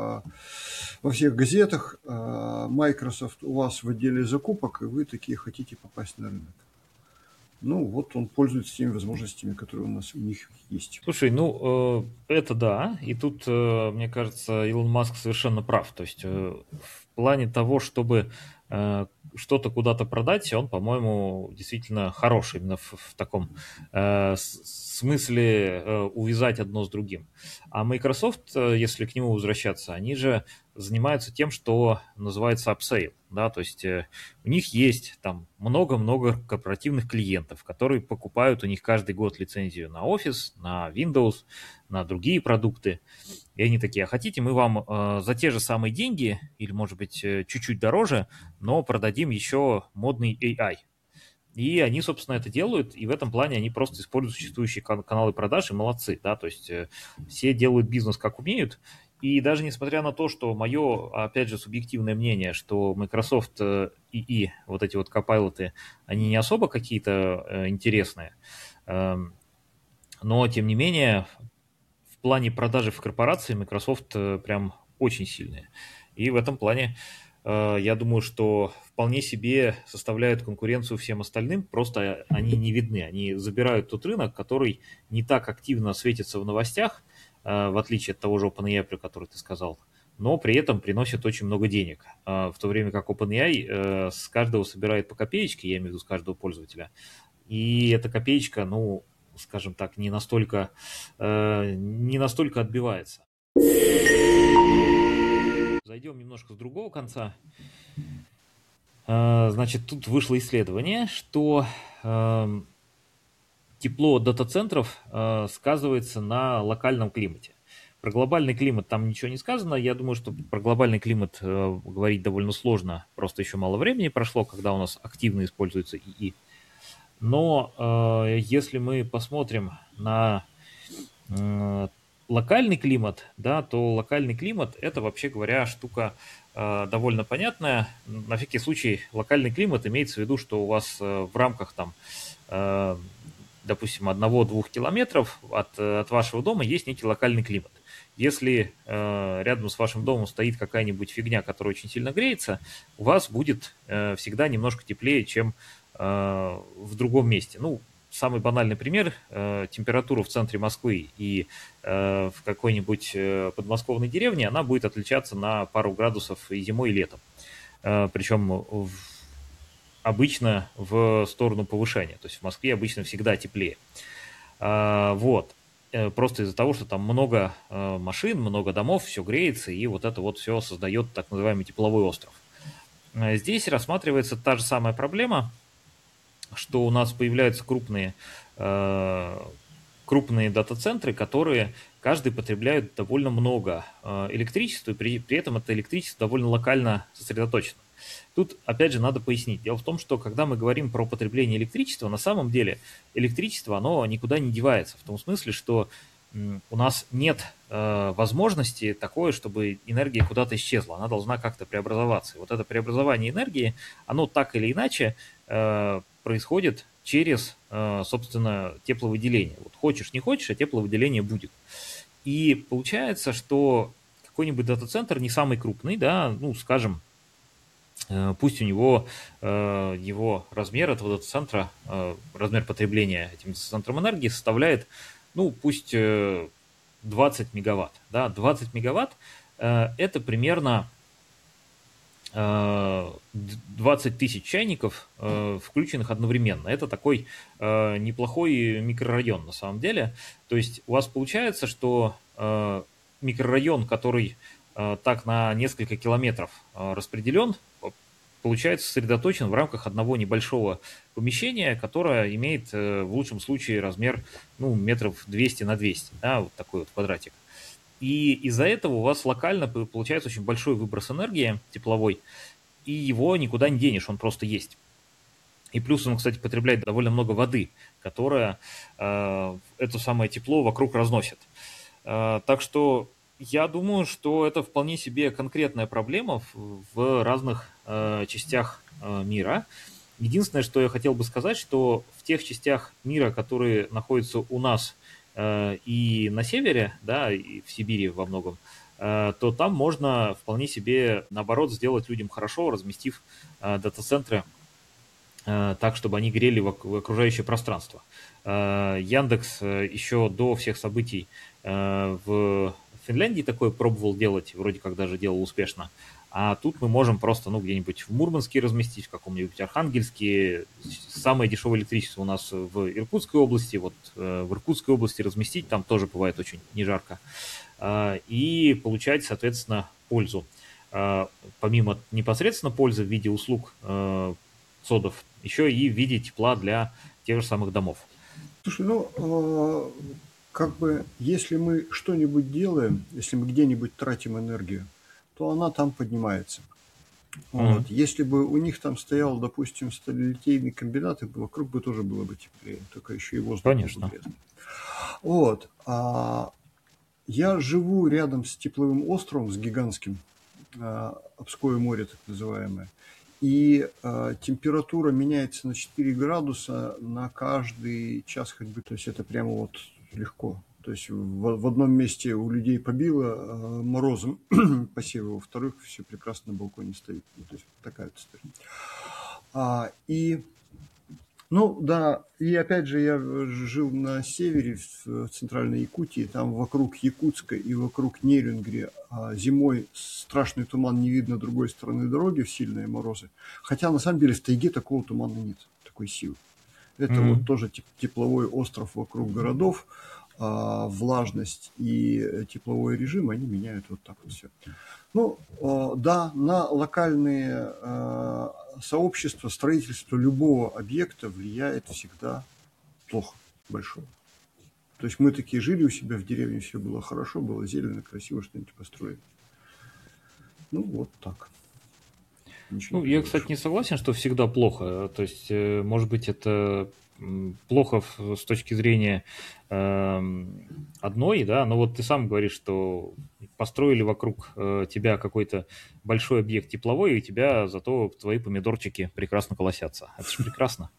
Speaker 2: во всех газетах, э, Microsoft у вас в отделе закупок, и вы такие хотите попасть на рынок. Ну, вот он пользуется теми возможностями, которые у нас у них есть.
Speaker 1: Слушай, ну, э, это да, и тут, э, мне кажется, Илон Маск совершенно прав. То есть э, в плане того, чтобы э, что-то куда-то продать, он, по-моему, действительно хорош именно в, в таком э, с- смысле э, увязать одно с другим. А Microsoft, э, если к нему возвращаться, они же занимаются тем, что называется upsell, да, то есть э, у них есть там много-много корпоративных клиентов, которые покупают у них каждый год лицензию на Office, на Windows, на другие продукты. И они такие: а хотите, мы вам э, за те же самые деньги, или, может быть, э, чуть-чуть дороже, но продадим еще модный эй ай. И они, собственно, это делают, и в этом плане они просто используют существующие кан- каналы продаж и молодцы, да, то есть э, все делают бизнес как умеют. И даже несмотря на то, что мое, опять же, субъективное мнение, что Microsoft э, и, и вот эти вот копайлоты, они не особо какие-то э, интересные, эм, но, тем не менее, в плане продажи в корпорации Microsoft э, прям очень сильные. И в этом плане э, я думаю, что вполне себе составляют конкуренцию всем остальным, просто они не видны. Они забирают тот рынок, который не так активно светится в новостях, э, в отличие от того же OpenAI, про который ты сказал, но при этом приносит очень много денег. Э, в то время как OpenAI э, с каждого собирает по копеечке, я имею в виду с каждого пользователя, и эта копеечка, ну, скажем так, не настолько, э, не настолько отбивается. Зайдем немножко с другого конца. Э, значит, тут вышло исследование, что э, тепло дата-центров э, сказывается на локальном климате. Про глобальный климат там ничего не сказано. Я думаю, что про глобальный климат э, говорить довольно сложно. Просто еще мало времени прошло, когда у нас активно используется ИИ. Но э, если мы посмотрим на э, локальный климат, да, то локальный климат – это, вообще говоря, штука э, довольно понятная. На всякий случай, локальный климат имеется в виду, что у вас э, в рамках, там, э, допустим, одного-двух километров от, от вашего дома есть некий локальный климат. Если э, рядом с вашим домом стоит какая-нибудь фигня, которая очень сильно греется, у вас будет э, всегда немножко теплее, чем в другом месте. Ну, самый банальный пример, э, температура в центре Москвы и э, в какой-нибудь э, подмосковной деревне, она будет отличаться на пару градусов и зимой, и летом. Э, причем в, обычно в сторону повышения. То есть в Москве обычно всегда теплее. Э, вот. Э, просто из-за того, что там много э, машин, много домов, все греется, и вот это вот все создает так называемый тепловой остров. Э, здесь рассматривается та же самая проблема, что у нас появляются крупные, э, крупные дата-центры, которые каждый потребляют довольно много э, электричества, и при, при этом это электричество довольно локально сосредоточено. Тут, опять же, надо пояснить. Дело в том, что когда мы говорим про потребление электричества, на самом деле электричество, оно никуда не девается. В том смысле, что м, у нас нет э, возможности такой, чтобы энергия куда-то исчезла. Она должна как-то преобразоваться. И вот это преобразование энергии, оно так или иначе э, происходит через, э, собственно, тепловыделение. Вот хочешь, не хочешь, а тепловыделение будет. И получается, что какой-нибудь дата-центр не самый крупный, да, ну, скажем, э, пусть у него э, его размер этого дата-центра, э, размер потребления этим дата-центром энергии составляет, ну, пусть э, двадцать мегаватт, да, двадцать мегаватт э, это примерно двадцать тысяч чайников, э, включенных одновременно. Это такой э, неплохой микрорайон на самом деле. То есть у вас получается, что э, микрорайон, который э, так на несколько километров э, распределен, получается сосредоточен в рамках одного небольшого помещения, которое имеет э, в лучшем случае размер, ну, метров двести на двести, да, вот такой вот квадратик. И из-за этого у вас локально получается очень большой выброс энергии тепловой, и его никуда не денешь, он просто есть. И плюс он, кстати, потребляет довольно много воды, которая э, это самое тепло вокруг разносит. Э, так что я думаю, что это вполне себе конкретная проблема в, в разных э, частях э, мира. Единственное, что я хотел бы сказать, что в тех частях мира, которые находятся у нас и на севере, да, и в Сибири во многом, то там можно вполне себе, наоборот, сделать людям хорошо, разместив дата-центры так, чтобы они грели в окружающее пространство. Яндекс еще до всех событий в Финляндии такое пробовал делать, вроде как даже делал успешно. А тут мы можем просто, ну, где-нибудь в Мурманске разместить, в каком-нибудь Архангельске. Самое дешевое электричество у нас в Иркутской области. Вот в Иркутской области разместить, там тоже бывает очень не жарко. И получать, соответственно, пользу. Помимо непосредственно пользы в виде услуг содов, еще и в виде тепла для тех же самых домов.
Speaker 2: Слушай, ну, как бы, если мы что-нибудь делаем, если мы где-нибудь тратим энергию, то она там поднимается. Вот. Mm-hmm. Если бы у них там стоял, допустим, сталелитейный комбинат, вокруг бы тоже было бы теплее, только еще и воздух.
Speaker 1: Конечно.
Speaker 2: Вот. А я живу рядом с тепловым островом, с гигантским, Обское море так называемое, и а, температура меняется на четыре градуса на каждый час ходьбы, то есть это прямо вот легко. То есть в, в одном месте у людей побило э, морозом посевы, во вторых все прекрасно на балконе стоит. Ну, то есть такая вот история. А, и, ну да, и опять же я жил на севере, в центральной Якутии, там вокруг Якутска и вокруг Нерюнгри а зимой страшный туман, не видно другой стороны дороги в сильные морозы. Хотя на самом деле в тайге такого тумана нет, такой силы. Это mm-hmm. вот тоже тепловой остров вокруг городов. Влажность и тепловой режим, они меняют вот так вот все. Ну, да, на локальные сообщества, строительство любого объекта влияет всегда плохо, большое. То есть мы такие жили у себя в деревне, все было хорошо, было зелено, красиво, что-нибудь построили. Ну, вот так.
Speaker 1: Ничего ну, я, кстати, не согласен, что всегда плохо. То есть, может быть, это плохо с точки зрения э, одной, да, но вот ты сам говоришь, что построили вокруг э, тебя какой-то большой объект тепловой, и у тебя зато твои помидорчики прекрасно колосятся. Это же прекрасно.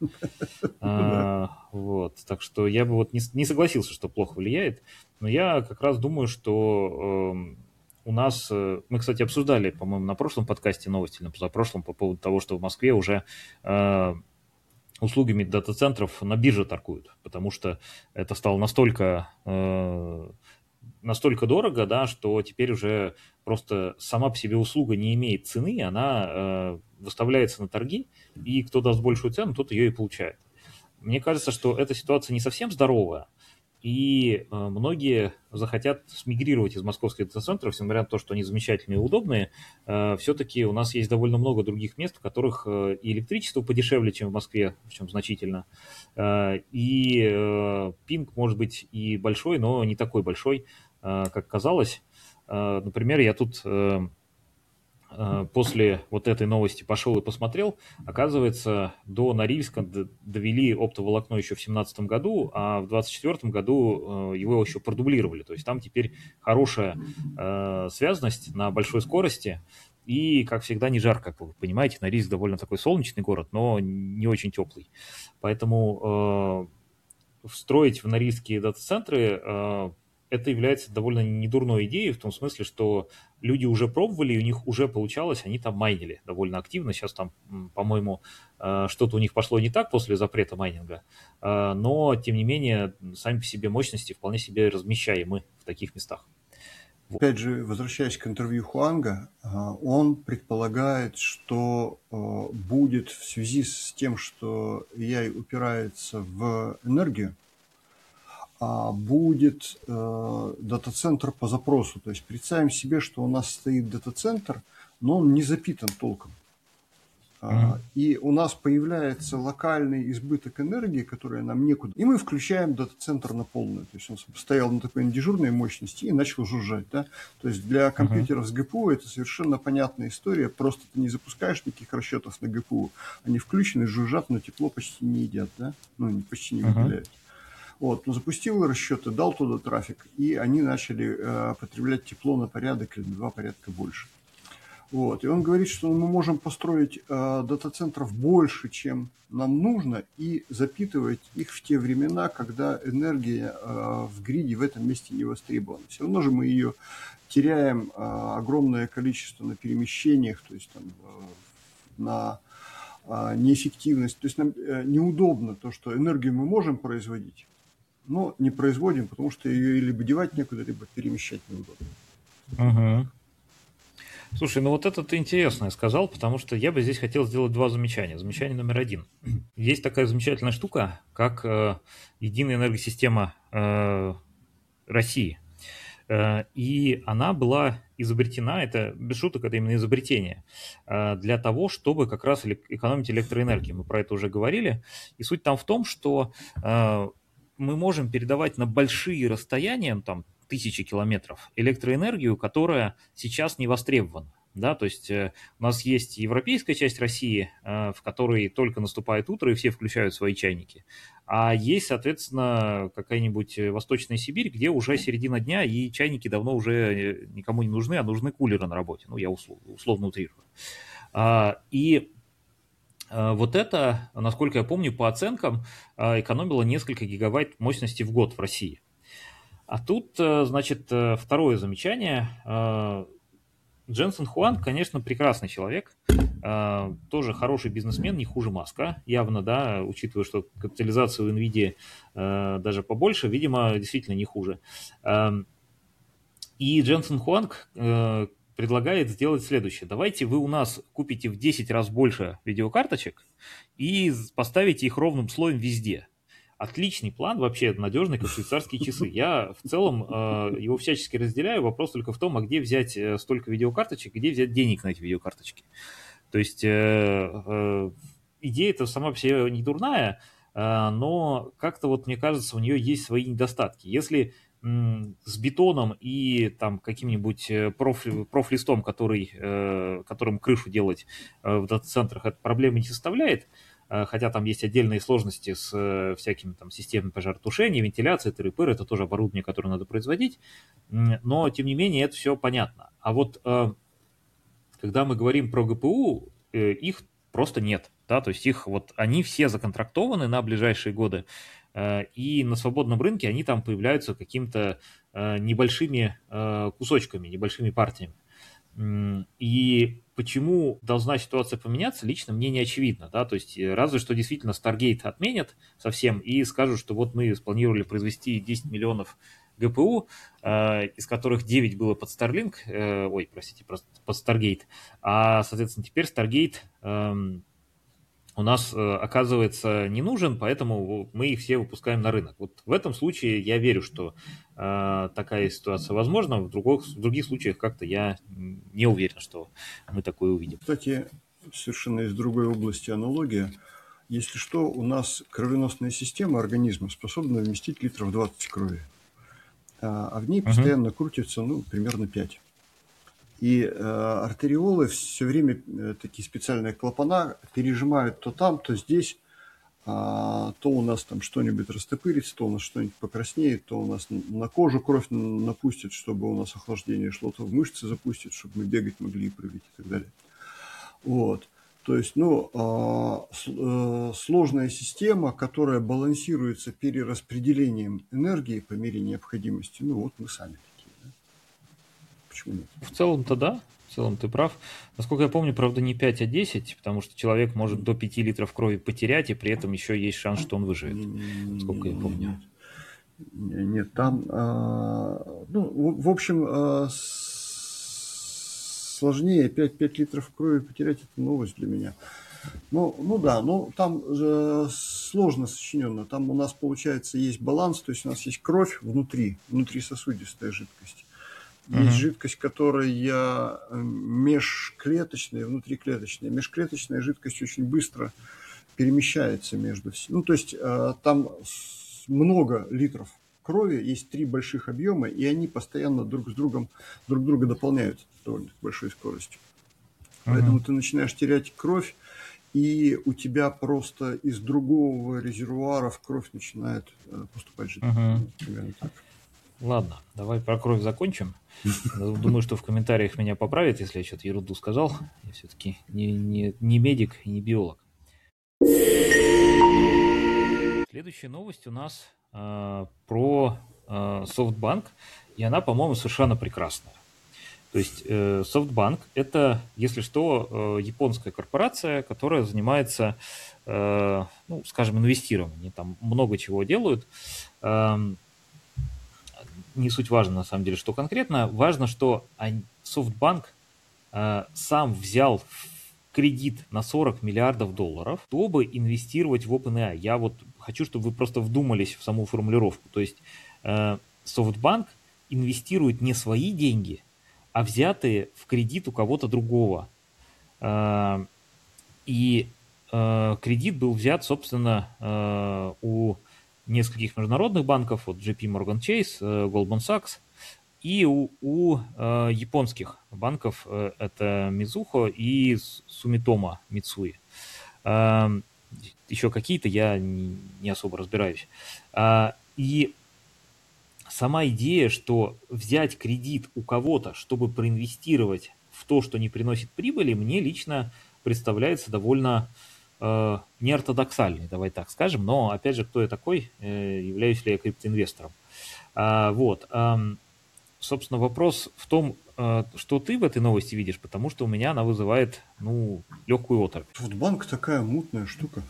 Speaker 1: Вот, так что я бы вот не согласился, что плохо влияет, но я как раз думаю, что у нас, мы, кстати, обсуждали, по-моему, на прошлом подкасте новости, на позапрошлом, по поводу того, что в Москве уже услугами дата-центров на бирже торгуют, потому что это стало настолько, э, настолько дорого, да, что теперь уже просто сама по себе услуга не имеет цены, она э, выставляется на торги, и кто даст большую цену, тот ее и получает. Мне кажется, что эта ситуация не совсем здоровая, и э, многие захотят смигрировать из московских дата-центров, несмотря на то, что они замечательные и удобные, э, все-таки у нас есть довольно много других мест, в которых э, и электричество подешевле, чем в Москве, причем значительно, э, и э, пинг может быть и большой, но не такой большой, э, как казалось. Э, например, я тут... Э, после вот этой новости пошел и посмотрел, оказывается, до Норильска довели оптоволокно еще в семнадцатом году, а в двадцать четвёртом году его еще продублировали. То есть там теперь хорошая э, связность на большой скорости и, как всегда, не жарко, как вы понимаете. Норильск довольно такой солнечный город, но не очень теплый. Поэтому э, встроить в норильские дата-центры э, это является довольно недурной идеей, в том смысле, что люди уже пробовали, и у них уже получалось, они там майнили довольно активно. Сейчас там, по-моему, что-то у них пошло не так после запрета майнинга, но, тем не менее, сами по себе мощности вполне себе размещаемы в таких местах.
Speaker 2: Опять же, возвращаясь к интервью Хуанга, он предполагает, что будет в связи с тем, что эй ай упирается в энергию, будет э, дата-центр по запросу. То есть представим себе, что у нас стоит дата-центр, но он не запитан толком. Mm-hmm. И у нас появляется локальный избыток энергии, которая нам некуда. И мы включаем дата-центр на полную. То есть он стоял на такой дежурной мощности и начал жужжать. Да? То есть для компьютеров mm-hmm. с джи пи ю это совершенно понятная история. Просто ты не запускаешь никаких расчетов на джи пи ю. Они включены, жужжат, но тепло почти не едят. Да? Ну, почти не выделяют. Mm-hmm. Вот, ну, запустил расчеты, дал туда трафик, и они начали э, потреблять тепло на порядок или на два порядка больше. Вот, и он говорит, что мы можем построить э, дата-центров больше, чем нам нужно, и запитывать их в те времена, когда энергия э, в гриде в этом месте не востребована. Все равно же мы ее теряем э, огромное количество на перемещениях, то есть там, э, на э, неэффективность. То есть нам э, неудобно то, что энергию мы можем производить, но не производим, потому что ее либо девать некуда, либо перемещать неудобно.
Speaker 1: Угу. Слушай, ну вот это ты интересное сказал, потому что я бы здесь хотел сделать два замечания. Замечание номер один. Есть такая замечательная штука, как э, единая энергосистема э, России. Э, и она была изобретена, это без шуток, это именно изобретение, э, для того, чтобы как раз экономить электроэнергию. Мы про это уже говорили. И суть там в том, что э, мы можем передавать на большие расстояния, ну, там, тысячи километров, электроэнергию, которая сейчас не востребована. Да, то есть э, у нас есть европейская часть России, э, в которой только наступает утро, и все включают свои чайники. А есть, соответственно, какая-нибудь Восточная Сибирь, где уже середина дня, и чайники давно уже никому не нужны, а нужны кулеры на работе. Ну, я условно, условно утрирую. А, и вот это, насколько я помню, по оценкам экономило несколько гигабайт мощности в год в России. А тут, значит, второе замечание. Дженсен Хуанг, конечно, прекрасный человек, тоже хороший бизнесмен, не хуже Маска, явно, да, учитывая, что капитализация у NVIDIA даже побольше, видимо, действительно не хуже. И Дженсен Хуанг предлагает сделать следующее. Давайте вы у нас купите в десять раз больше видеокарточек и поставите их ровным слоем везде. Отличный план, вообще надежный, как швейцарские часы. Я в целом э, его всячески разделяю. Вопрос только в том, а где взять столько видеокарточек, где взять денег на эти видеокарточки. То есть э, э, идея-то сама по себе не дурная, э, но как-то вот мне кажется, у нее есть свои недостатки. Если с бетоном и там каким-нибудь проф- профлистом, который, э, которым крышу делать э, в дата-центрах, это проблемы не составляет, э, хотя там есть отдельные сложности с э, всякими там системами пожаротушения, вентиляции, тыры-пыры, это тоже оборудование, которое надо производить, но тем не менее это все понятно. А вот э, когда мы говорим про ГПУ, э, их просто нет, да, то есть их вот они все законтрактованы на ближайшие годы, и на свободном рынке они там появляются какими-то небольшими кусочками, небольшими партиями. И почему должна ситуация поменяться, лично мне не очевидно, да, то есть разве что действительно Stargate отменят совсем и скажут, что вот мы спланировали произвести десять миллионов ГПУ, э, из которых девять было под Starlink, э, ой, простите, под Stargate, а, соответственно, теперь Stargate э, у нас, оказывается, не нужен, поэтому мы их все выпускаем на рынок. Вот в этом случае я верю, что э, такая ситуация возможна, в, других, в других случаях как-то я не уверен, что мы такое увидим.
Speaker 2: Кстати, совершенно из другой области аналогия. Если что, у нас кровеносная система организма способна вместить литров двадцать крови, а в ней постоянно uh-huh. крутится, ну, примерно пять. И э, артериолы все время, э, такие специальные клапана, пережимают то там, то здесь, а, то у нас там что-нибудь растопырится, то у нас что-нибудь покраснеет, то у нас на кожу кровь напустит, чтобы у нас охлаждение шло, то в мышцы запустит, чтобы мы бегать могли и прыгать и так далее. Вот. То есть, ну, э, э, сложная система, которая балансируется перераспределением энергии по мере необходимости, ну, вот мы сами.
Speaker 1: В целом-то да, в целом ты прав. Насколько я помню, правда, не пять, а десять, потому что человек может до пяти литров крови потерять, и при этом еще есть шанс, что он выживет, насколько я помню.
Speaker 2: Нет, нет там, а, ну, в, в общем, а, сложнее пять, пять литров крови потерять, это новость для меня. Ну, ну да, ну там же сложно сочиненно. Там у нас, получается, есть баланс, то есть у нас есть кровь внутри, внутрисосудистая жидкость. Есть uh-huh. жидкость, которая межклеточная, внутриклеточная. Межклеточная жидкость очень быстро перемещается между всеми. Ну, то есть там много литров крови, есть три больших объема, и они постоянно друг с другом друг друга дополняют с довольно большой скоростью. Uh-huh. Поэтому ты начинаешь терять кровь, и у тебя просто из другого резервуара в кровь начинает поступать жидкость. Uh-huh. Примерно так.
Speaker 1: Ладно, давай про кровь закончим. Думаю, что в комментариях меня поправят, если я что-то ерунду сказал. Я все-таки не, не, не медик и не биолог. Следующая новость у нас э, про э, SoftBank, и она, по-моему, совершенно прекрасная. То есть э, SoftBank – это, если что, э, японская корпорация, которая занимается, э, ну, скажем, инвестированием. Они там много чего делают. Э, Не суть важно, на самом деле, что конкретно. Важно, что SoftBank э, сам взял кредит на сорок миллиардов долларов, чтобы инвестировать в OpenAI. Я вот хочу, чтобы вы просто вдумались в саму формулировку. То есть э, SoftBank инвестирует не свои деньги, а взятые в кредит у кого-то другого. Э, и э, кредит был взят, собственно, э, у нескольких международных банков, вот джей пи Morgan Chase, Goldman Sachs, и у, у э, японских банков, э, это Mizuho и Sumitomo Mitsui. Э, еще какие-то, я не, не особо разбираюсь. Э, и сама идея, что взять кредит у кого-то, чтобы проинвестировать в то, что не приносит прибыли, мне лично представляется довольно Uh, неортодоксальный, давай так скажем, но, опять же, кто я такой, uh, являюсь ли я криптоинвестором. Uh, вот. Um, собственно, вопрос в том, uh, что ты в этой новости видишь, потому что у меня она вызывает, ну, легкую оторопь.
Speaker 2: SoftBank такая мутная штука.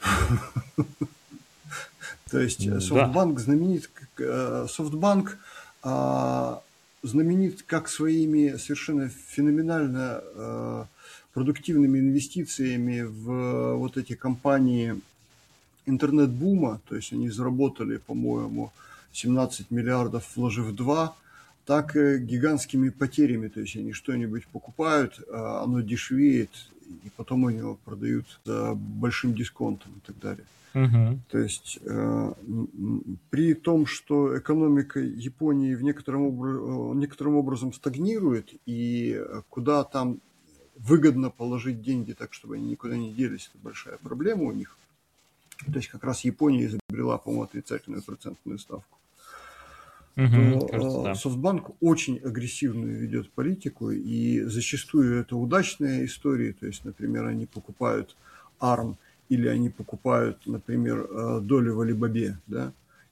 Speaker 2: То есть SoftBank знаменит, SoftBank знаменит как своими совершенно феноменально продуктивными инвестициями в вот эти компании интернет-бума, то есть они заработали, по-моему, семнадцать миллиардов, вложив два, так и гигантскими потерями, то есть они что-нибудь покупают, оно дешевеет, и потом они его продают за большим дисконтом и так далее. Uh-huh. То есть э, при том, что экономика Японии в некотором, обра- некоторым образом стагнирует, и куда там выгодно положить деньги так, чтобы они никуда не делись, это большая проблема у них. То есть как раз Япония изобрела, по-моему, отрицательную процентную ставку. Uh-huh, то кажется, да. SoftBank очень агрессивную ведет политику, и зачастую это удачные истории. То есть, например, они покупают арм, или они покупают, например, доли в Alibaba, да,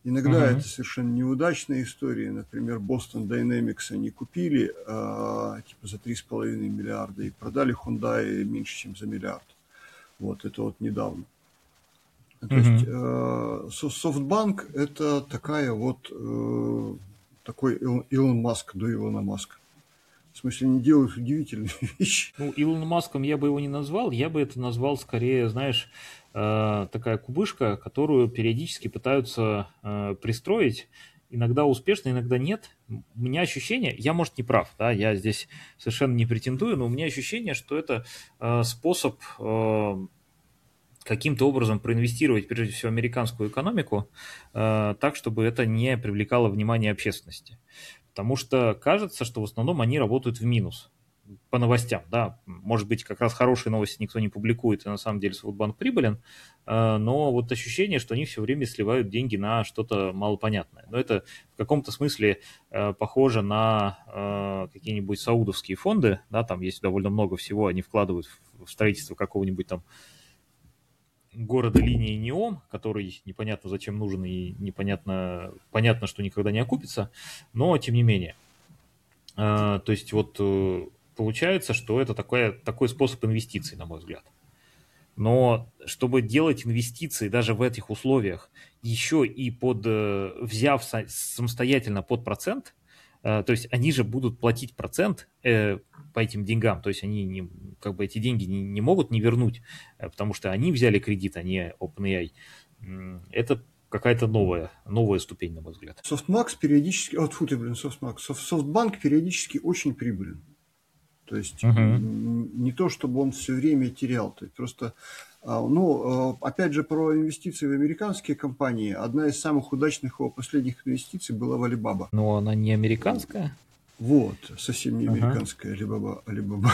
Speaker 2: Иногда
Speaker 1: Мгм.
Speaker 2: это совершенно неудачные истории. Например, Boston Dynamics они купили э, типа за три с половиной миллиарда и продали Hyundai меньше, чем за миллиард. Вот, это вот недавно. То есть
Speaker 1: Мгм.
Speaker 2: э, Софтбанк это такая вот э, такой Илон Маск до Илона Маска. В смысле, они делают удивительные вещи.
Speaker 1: Ну, Илоном Маском я бы его не назвал, я бы это назвал скорее, знаешь, э, такая кубышка, которую периодически пытаются э, пристроить, иногда успешно, иногда нет. У меня ощущение, я, может, не прав, да, я здесь совершенно не претендую, но у меня ощущение, что это э, способ э, каким-то образом проинвестировать, прежде всего, американскую экономику, э, так, чтобы это не привлекало внимание общественности. Потому что кажется, что в основном они работают в минус по новостям, да, может быть, как раз хорошие новости никто не публикует, и на самом деле Свободбанк прибылен, э, но вот ощущение, что они все время сливают деньги на что-то малопонятное. Но это в каком-то смысле э, похоже на э, какие-нибудь саудовские фонды, да, там есть довольно много всего, они вкладывают в, в строительство какого-нибудь там города линии Неом, который непонятно зачем нужен и непонятно, понятно, что никогда не окупится, но тем не менее. А, то есть вот э, получается, что это такой, такой способ инвестиций, на мой взгляд. Но чтобы делать инвестиции даже в этих условиях, еще и под, э, взяв са- самостоятельно под процент, э, то есть они же будут платить процент э, по этим деньгам, то есть они не, как бы эти деньги не, не могут не вернуть, э, потому что они взяли кредит, а не OpenAI. М, Это какая-то новая, новая ступень, на мой взгляд.
Speaker 2: Софтмакс периодически, о, тьфу ты, блин, Софтмакс, Софтбанк периодически очень прибылен. То есть
Speaker 1: Мгм.
Speaker 2: не то, чтобы он все время терял. То есть просто, ну, опять же, про инвестиции в американские компании. Одна из самых удачных его последних инвестиций была в Alibaba.
Speaker 1: Но она не американская.
Speaker 2: Вот, совсем не
Speaker 1: Ага.
Speaker 2: американская Alibaba. Alibaba.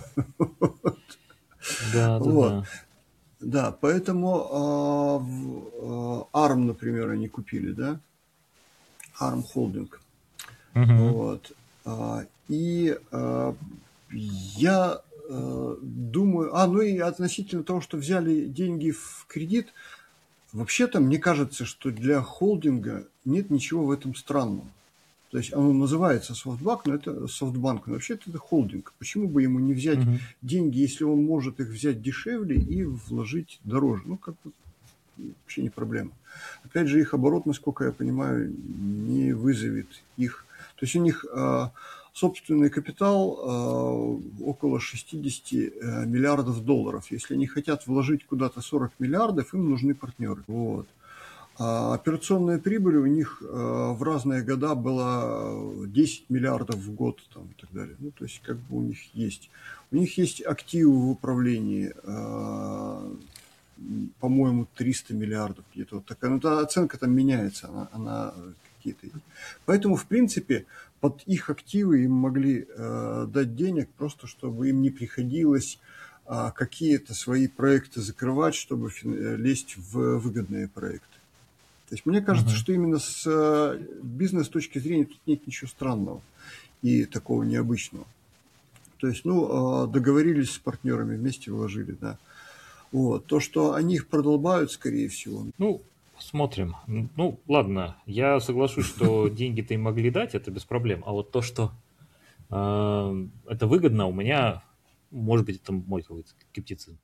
Speaker 1: Да, да,
Speaker 2: Вот.
Speaker 1: да.
Speaker 2: Да, поэтому а, в, а, ARM, например, они купили, да? ARM Holding.
Speaker 1: Мгм.
Speaker 2: Вот. А, и а, я э, думаю, а, ну и относительно того, что взяли деньги в кредит, вообще-то мне кажется, что для холдинга нет ничего в этом странного. То есть оно называется софтбанк, но это софтбанк, но вообще-то это холдинг. Почему бы ему не взять
Speaker 1: Мгм.
Speaker 2: деньги, если он может их взять дешевле и вложить дороже? Ну, как бы вообще не проблема. Опять же, их оборот, насколько я понимаю, не вызовет их. То есть у них э, собственный капитал э, около шестьдесят э, миллиардов долларов. Если они хотят вложить куда-то сорок миллиардов, им нужны партнеры. Вот. А операционная прибыль у них э, в разные года была десять миллиардов в год там, и так далее. Ну, то есть, как бы у них есть. У них есть активы в управлении, э, по-моему, триста миллиардов где-то. Вот такая. Ну, та оценка там меняется, она, она какие-то. Поэтому, в принципе, под их активы им могли э, дать денег, просто чтобы им не приходилось э, какие-то свои проекты закрывать, чтобы фин- лезть в выгодные проекты. То есть мне кажется,
Speaker 1: Мгм.
Speaker 2: что именно с э, бизнес точки зрения тут нет ничего странного и такого необычного. То есть, ну, э, договорились с партнерами, вместе вложили, да. Вот. То, что они их продолбают, скорее всего.
Speaker 1: Ну, смотрим. М, Ну, ладно, я соглашусь, что деньги-то им могли дать, это без проблем. А вот то, что э, это выгодно, у меня, может быть, это мой какой-то скептицизм.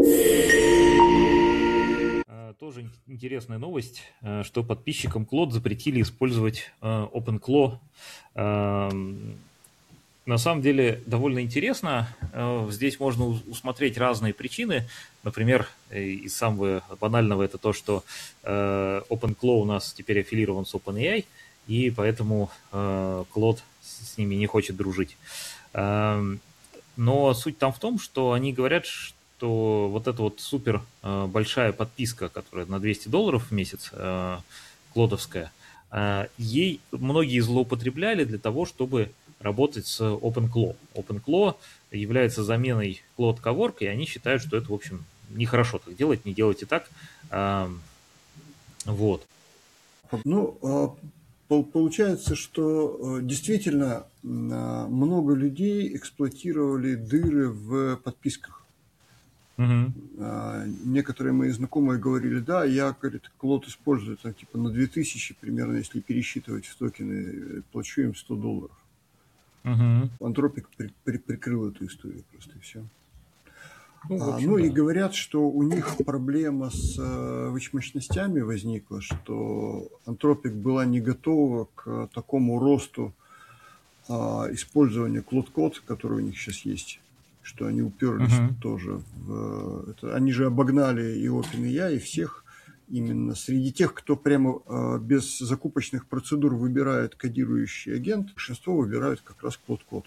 Speaker 1: Э, Тоже ин- интересная новость, э, что подписчикам Клод запретили использовать э, OpenClaw. Эм, На самом деле довольно интересно. Э, Здесь можно у- усмотреть разные причины. Например, э, из самого банального это то, что э, OpenClaw у нас теперь аффилирован с OpenAI, и поэтому э, Claude с с ними не хочет дружить. Эм, Но суть там в том, что они говорят, что вот эта вот супер э, большая подписка, которая на двести долларов в месяц, э, клодовская, э, ей многие злоупотребляли для того, чтобы работать с OpenClaw. OpenClaw является заменой Claude Cowork, и они считают, что это, в общем, нехорошо так делать, не делайте так. Эм, Вот.
Speaker 2: Ну, э, пол- получается, что э, действительно м, а, много людей эксплуатировали дыры в подписках.
Speaker 1: Мгм.
Speaker 2: А, некоторые мои знакомые говорили, да, я, говорит, Клод использую там, типа на две тысячи примерно, если пересчитывать в токены, плачу им сто долларов.
Speaker 1: Мгм.
Speaker 2: Антропик при, при- прикрыл эту историю просто и все.
Speaker 1: Ну, в
Speaker 2: А,
Speaker 1: общем,
Speaker 2: ну и
Speaker 1: да.
Speaker 2: говорят, что у них проблема с э, вычмощностями возникла, что Антропик была не готова к такому росту а, использования Клод-код, который у них сейчас есть, что они уперлись
Speaker 1: Мгм.
Speaker 2: тоже в это. Они же обогнали и OpenAI, и всех именно среди тех, кто прямо а, без закупочных процедур выбирает кодирующий агент, большинство выбирают как раз Клод-код.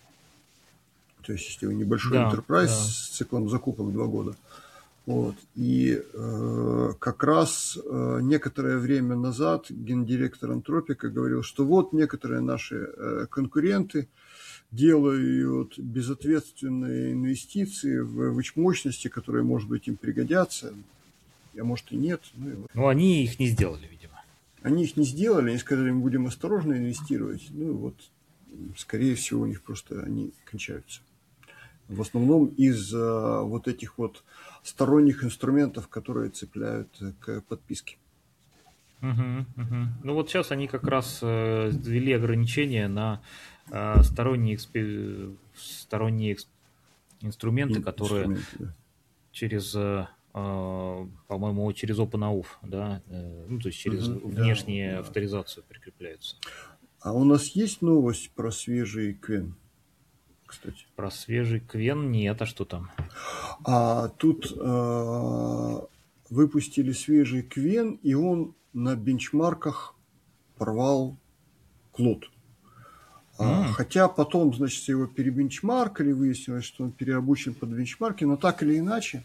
Speaker 2: То есть, если вы небольшой
Speaker 1: Да,
Speaker 2: enterprise
Speaker 1: да.
Speaker 2: с циклом закупок два года. Вот. И э, как раз э, некоторое время назад гендиректор Антропика говорил, что вот некоторые наши э, конкуренты делают безответственные инвестиции в вычмощности, которые, может быть, им пригодятся, а может и нет. Ну, и вот.
Speaker 1: Но они их не сделали, видимо.
Speaker 2: Они их не сделали, они сказали, мы будем осторожно инвестировать. Ну и вот, скорее всего, у них просто они кончаются. В основном из э, вот этих вот сторонних инструментов, которые цепляют к подписке.
Speaker 1: Мгм, мгм. Ну вот сейчас они как раз э, ввели ограничения на э, сторонние, экспе- сторонние экс- инструменты,
Speaker 2: Ин-
Speaker 1: которые
Speaker 2: инструменты, да.
Speaker 1: через, э, э, по-моему, через OpenAuth, да, э, ну то есть через
Speaker 2: Мгм, да,
Speaker 1: внешнюю
Speaker 2: да.
Speaker 1: авторизацию прикрепляются.
Speaker 2: А у нас есть новость про свежий Квен, кстати?
Speaker 1: Про свежий Квен нет, а что там?
Speaker 2: А тут э, выпустили свежий Квен, и он на бенчмарках порвал Клод. А,
Speaker 1: М,
Speaker 2: хотя потом, значит, его перебенчмаркали, выяснилось, что он переобучен под бенчмарки, но так или иначе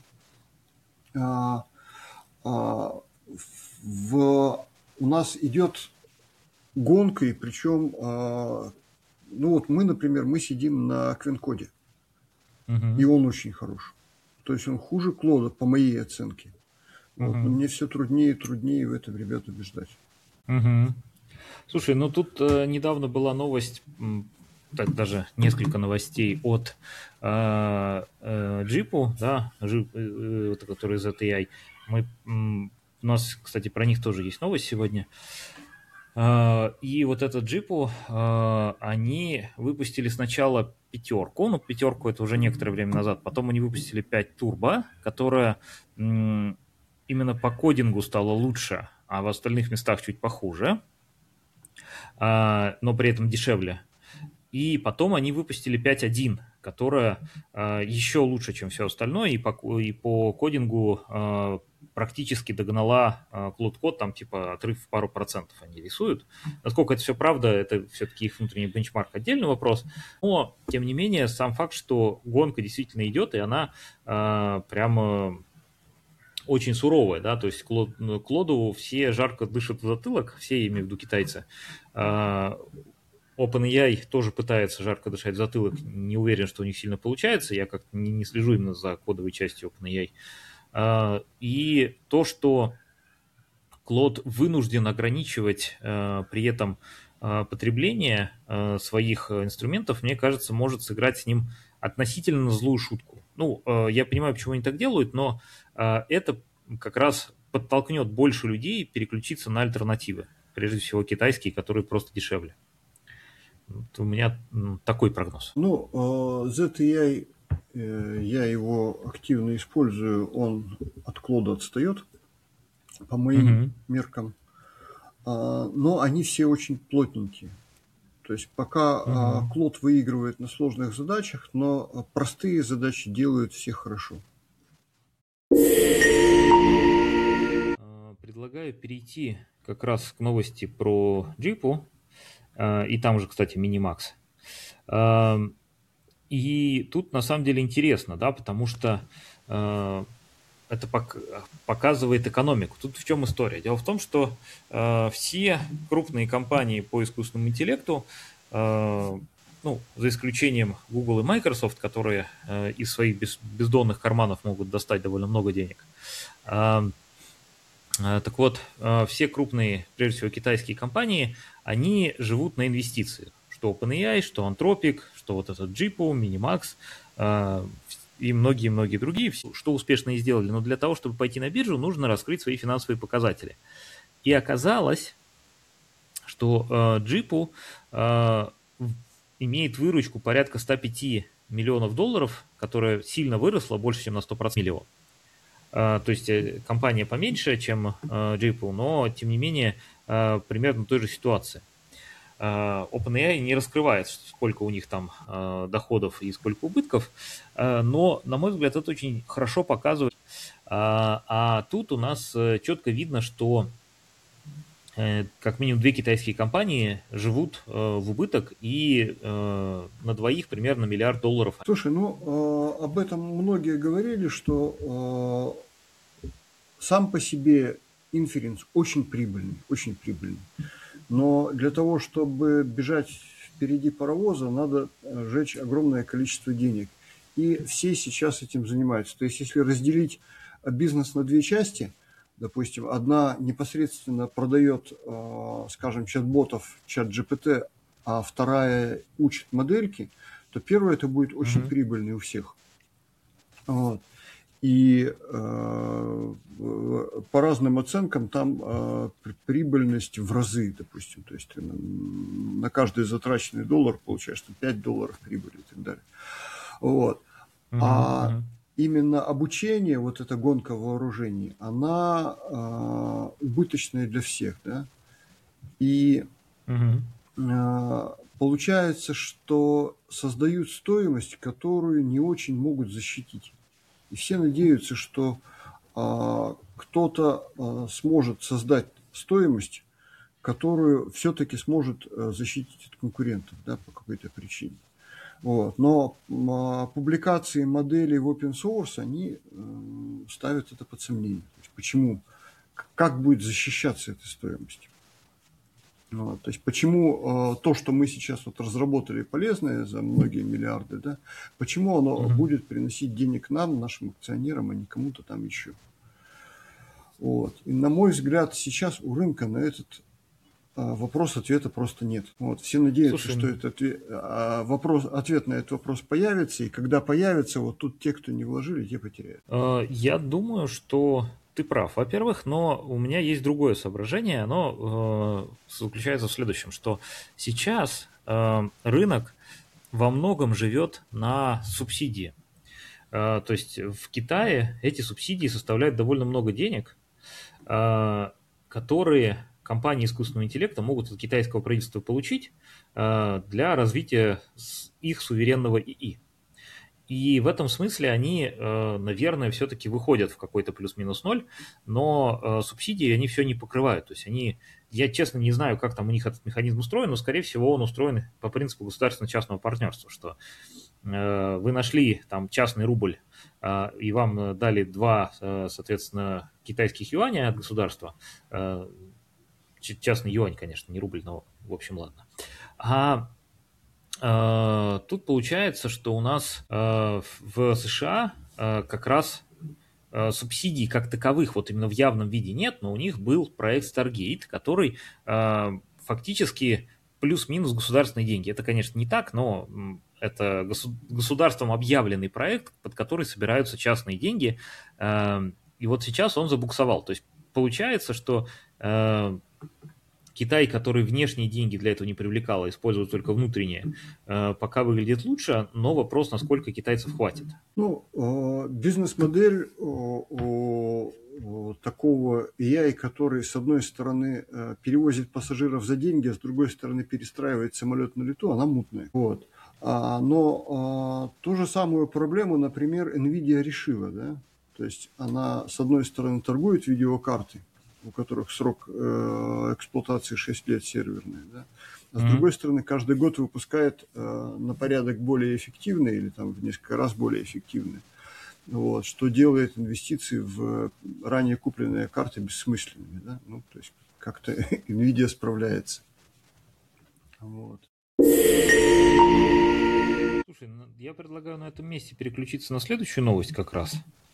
Speaker 2: а, а, в, у нас идет гонка, и причем, а, ну вот мы, например, мы сидим на Квенкоде,
Speaker 1: мгм,
Speaker 2: и он очень хорош. То есть он хуже Клода, по моей оценке. Вот. Но
Speaker 1: мгм,
Speaker 2: мне все труднее и труднее в этом ребят убеждать.
Speaker 1: мгм. Слушай, ну тут э, недавно была новость, м, так даже несколько новостей от э, э, Джипу, да, Джип, э, э, вот который зет эй ай. Мы, м, у нас, кстати, про них тоже есть новость сегодня. А, И вот этот джипу, а, они выпустили сначала пятерку, ну, пятерку это уже некоторое время назад, потом они выпустили пять турбо, которая м, именно по кодингу стала лучше, а в остальных местах чуть похуже, а, но при этом дешевле. И потом они выпустили пять точка один, которая э, еще лучше, чем все остальное, и по, и по кодингу э, практически догнала э, Cloud Code, там типа отрыв в пару процентов они рисуют. Насколько это все правда, это все-таки их внутренний бенчмарк, отдельный вопрос. Но, тем не менее, сам факт, что гонка действительно идет, и она э, прямо очень суровая, да, то есть Клод, Клоду все жарко дышат в затылок, все, имею в виду китайцы. Э, OpenAI тоже пытается жарко дышать в затылок. Не уверен, что у них сильно получается. Я как-то не, не слежу именно за кодовой частью OpenAI. А, И то, что Клод вынужден ограничивать а, при этом а, потребление а, своих а, инструментов, мне кажется, может сыграть с ним относительно злую шутку. Ну, а, я понимаю, почему они так делают, но а, это как раз подтолкнет больше людей переключиться на альтернативы. Прежде всего китайские, которые просто дешевле. Вот у меня м, такой прогноз.
Speaker 2: Ну, э, зет эй ай, э, я его активно использую, он от Клода отстает, по моим
Speaker 1: Мгм.
Speaker 2: меркам. А, но они все очень плотненькие. То есть пока а,
Speaker 1: Мгм.
Speaker 2: Клод выигрывает на сложных задачах, но а, простые задачи делают все хорошо.
Speaker 1: А, Предлагаю перейти как раз к новости про джипу. а, И там же, кстати, Минимакс. А, И тут на самом деле интересно, да, потому что а, это пок- показывает экономику. Тут в чем история? Дело в том, что э, все крупные компании по искусственному интеллекту, э, ну, за исключением Google и Microsoft, которые э, из своих без- бездонных карманов могут достать довольно много денег. А, э, так вот, э, все крупные, прежде всего китайские компании, они живут на инвестиции. Что OpenAI, что Anthropic, что вот этот Джипу, Minimax. и многие-многие другие, что успешно и сделали. Но для того, чтобы пойти на биржу, нужно раскрыть свои финансовые показатели. И оказалось, что э, Джипу э, имеет выручку порядка сто пять миллионов долларов, которая сильно выросла, больше, чем на сто процентов миллион. Э, то есть э, компания поменьше, чем э, Джипу, но, тем не менее, э, примерно в той же ситуации. OpenAI не раскрывает, сколько у них там э, доходов и сколько убытков, э, но, на мой взгляд, это очень хорошо показывает. А, а тут у нас четко видно, что э, как минимум две китайские компании живут э, в убыток и э, на двоих примерно миллиард долларов.
Speaker 2: Слушай, ну э, об этом многие говорили, что э, сам по себе инференс очень прибыльный, очень прибыльный. Но для того, чтобы бежать впереди паровоза, надо сжечь огромное количество денег. И все сейчас этим занимаются. То есть, если разделить бизнес на две части, допустим, одна непосредственно продает, скажем, чат-ботов, чат-джи пи ти, а вторая учит модельки, то первая это будет очень mm-hmm. прибыльной у всех. Вот. И э, по разным оценкам там э, прибыльность в разы, допустим. То есть ты на, на каждый затраченный доллар получаешь там, пять долларов прибыли и так далее. Вот. Uh-huh, а uh-huh. именно обучение, вот эта гонка вооружений, она э, убыточная для всех. Да? И uh-huh. э, получается, что создают стоимость, которую не очень могут защитить. И все надеются, что а, кто-то а, сможет создать стоимость, которую все-таки сможет а, защитить от конкурентов, да, по какой-то причине. Вот. Но а, публикации моделей в open source, они а, ставят это под сомнение. То есть почему, как будет защищаться эта стоимость? Вот, то есть почему э, то, что мы сейчас вот разработали полезное за многие миллиарды, да, почему оно mm-hmm. будет приносить денег нам, нашим акционерам, а не кому-то там еще. Вот. И на мой взгляд, сейчас у рынка на этот э, вопрос ответа просто нет. Вот. Все надеются, Слушай, что ну... этот э, вопрос, ответ на этот вопрос появится, и когда появится, вот тут те, кто не вложили, те потеряют.
Speaker 1: Я думаю, что ты прав, во-первых, но у меня есть другое соображение, оно э, заключается в следующем, что сейчас э, рынок во многом живет на субсидии. Э, то есть в Китае эти субсидии составляют довольно много денег, э, которые компании искусственного интеллекта могут от китайского правительства получить э, для развития их суверенного ИИ. И в этом смысле они, наверное, все-таки выходят в какой-то плюс-минус ноль, но субсидии они все не покрывают. То есть они, я честно не знаю, как там у них этот механизм устроен, но, скорее всего, он устроен по принципу государственно-частного партнерства, что вы нашли там частный рубль, и вам дали два, соответственно, китайских юаня от государства, частный юань, конечно, не рубль, но, в общем, ладно. А тут получается, что у нас в США как раз субсидий как таковых вот именно в явном виде нет, но у них был проект Stargate, который фактически плюс-минус государственные деньги. Это, конечно, не так, но это государством объявленный проект, под который собираются частные деньги, и вот сейчас он забуксовал. То есть получается, что Китай, который внешние деньги для этого не привлекал, а использует только внутренние, пока выглядит лучше, но вопрос, насколько китайцев хватит.
Speaker 2: Ну, бизнес-модель такого эй ай, который, с одной стороны, перевозит пассажиров за деньги, а с другой стороны, перестраивает самолет на лету, она мутная. Вот. Но ту же самую проблему, например, NVIDIA решила. Да? То есть она, с одной стороны, торгует видеокарты, у которых срок э, эксплуатации шесть лет серверные, да? А с mm-hmm. другой стороны, каждый год выпускает э, на порядок более эффективные или там в несколько раз более эффективные, вот, что делает инвестиции в ранее купленные карты бессмысленными. Да? Ну, то есть как-то NVIDIA справляется. Вот.
Speaker 1: Слушай, я предлагаю на этом месте переключиться на следующую новость как раз.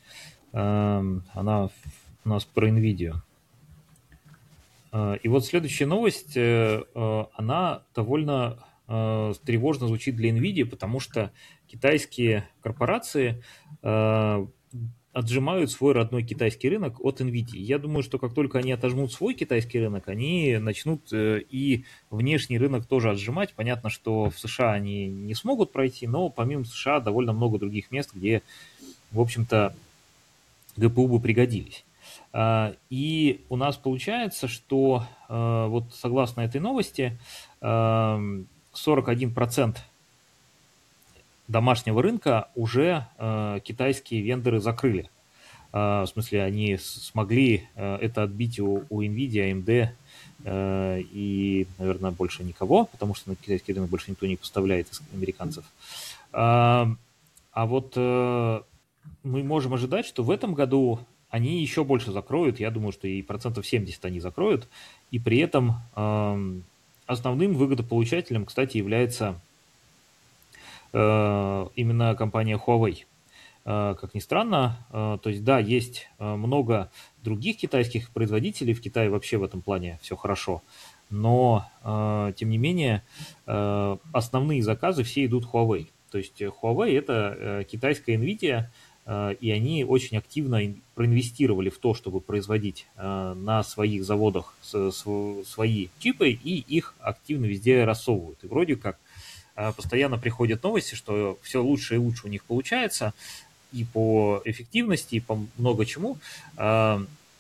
Speaker 1: Она у нас про NVIDIA. И вот следующая новость, она довольно э, тревожно звучит для NVIDIA, потому что китайские корпорации э, отжимают свой родной китайский рынок от NVIDIA. Я думаю, что как только они отожмут свой китайский рынок, они начнут э, и внешний рынок тоже отжимать. Понятно, что в США они не смогут пройти, но помимо США довольно много других мест, где, в общем-то, ГПУ бы пригодились. А, И у нас получается, что э, вот согласно этой новости, э, сорок один процент домашнего рынка уже э, китайские вендоры закрыли. Э, В смысле, они с- смогли э, это отбить у, у NVIDIA, A M D э, и, наверное, больше никого, потому что на китайский рынок больше никто не поставляет из американцев. А а вот э, мы можем ожидать, что в этом году они еще больше закроют. Я думаю, что и процентов семьдесят они закроют. И при этом эм, основным выгодополучателем, кстати, является э, именно компания Huawei. Э, Как ни странно, э, то есть да, есть э, много других китайских производителей. В Китае вообще в этом плане все хорошо. Но, э, тем не менее, э, основные заказы все идут Huawei. То есть э, Huawei – это э, китайская NVIDIA, э, и они очень активно ин- проинвестировали в то, чтобы производить э, на своих заводах с- св- свои чипы, и их активно везде рассовывают. И вроде как э, постоянно приходят новости, что все лучше и лучше у них получается, и по эффективности, и по много чему. А,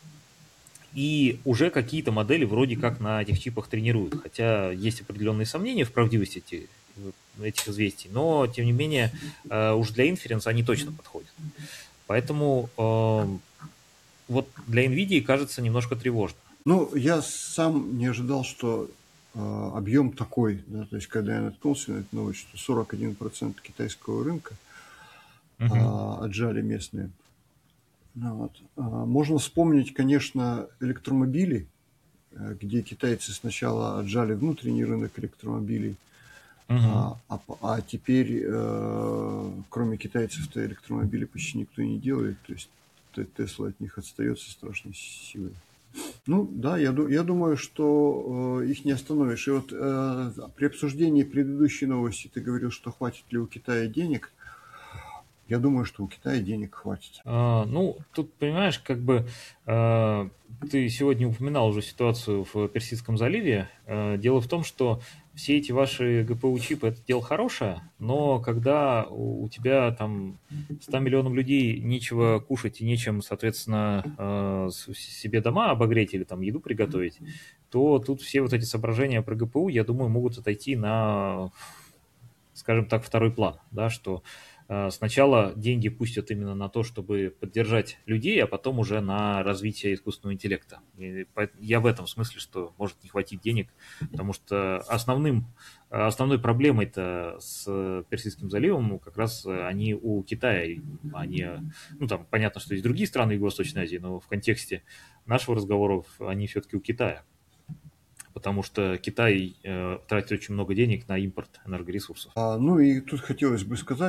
Speaker 1: И уже какие-то модели вроде как на этих чипах тренируют. Хотя есть определенные сомнения в правдивости эти- этих известий, но тем не менее э, уж для инференса они точно подходят. Поэтому э, вот для NVIDIA кажется немножко тревожно.
Speaker 2: Ну, я сам не ожидал, что э, объем такой, да, то есть когда я наткнулся на эту новость, что сорок один процент китайского рынка
Speaker 1: Мгм.
Speaker 2: а, отжали местные. Ну вот. А, Можно вспомнить, конечно, электромобили, э, где китайцы сначала отжали внутренний рынок электромобилей,
Speaker 1: Мгм.
Speaker 2: а, а, по- а теперь, э, кроме китайцев-то электромобили почти никто не делает, то есть Т- Тесла от них отстает со страшной силой. Ну да, я, ду- я думаю, что э, их не остановишь. И вот э, при обсуждении предыдущей новости ты говорил, что хватит ли у Китая денег. Я думаю, что у Китая денег хватит.
Speaker 1: А, Ну, тут, понимаешь, как бы а, ты сегодня упоминал уже ситуацию в Персидском заливе. А, Дело в том, что все эти ваши ГПУ-чипы – это дело хорошее, но когда у у тебя там ста миллионам людей нечего кушать и нечем, соответственно, а, с- себе дома обогреть или там еду приготовить, то тут все вот эти соображения про ГПУ, я думаю, могут отойти на, скажем так, второй план, да, что э, сначала деньги пустят именно на то, чтобы поддержать людей, а потом уже на развитие искусственного интеллекта. И по- я в этом смысле, что может не хватить денег, потому что основным, э, основной проблемой-то с Персидским заливом ну, как раз э, они у Китая, они, ну там понятно, что есть другие страны Юго-Восточной Азии, но в контексте нашего разговора они все-таки у Китая, потому что Китай э, тратит очень много денег на импорт энергоресурсов.
Speaker 2: А, ну и тут хотелось бы сказать,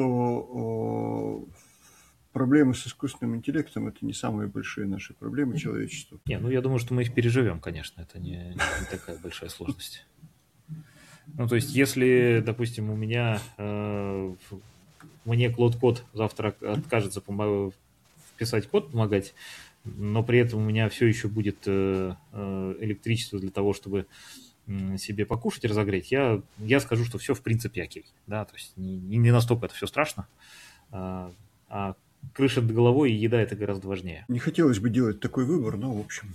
Speaker 2: что э, проблемы с искусственным интеллектом – это не самые большие наши проблемы человечества.
Speaker 1: Не, ну я думаю, что мы их переживем, конечно, это не, не такая большая сложность. Ну, то есть, если, допустим, у меня э, в- мне Клод Код завтра откажется помо- вписать код, помогать, но при этом у меня все еще будет э, э, электричество для того, чтобы м, себе покушать, разогреть, я, я скажу, что все в принципе окей. Да, то есть не, не не настолько это все страшно, а, а крыша над головой и еда это гораздо важнее.
Speaker 2: Не хотелось бы делать такой выбор, но в общем.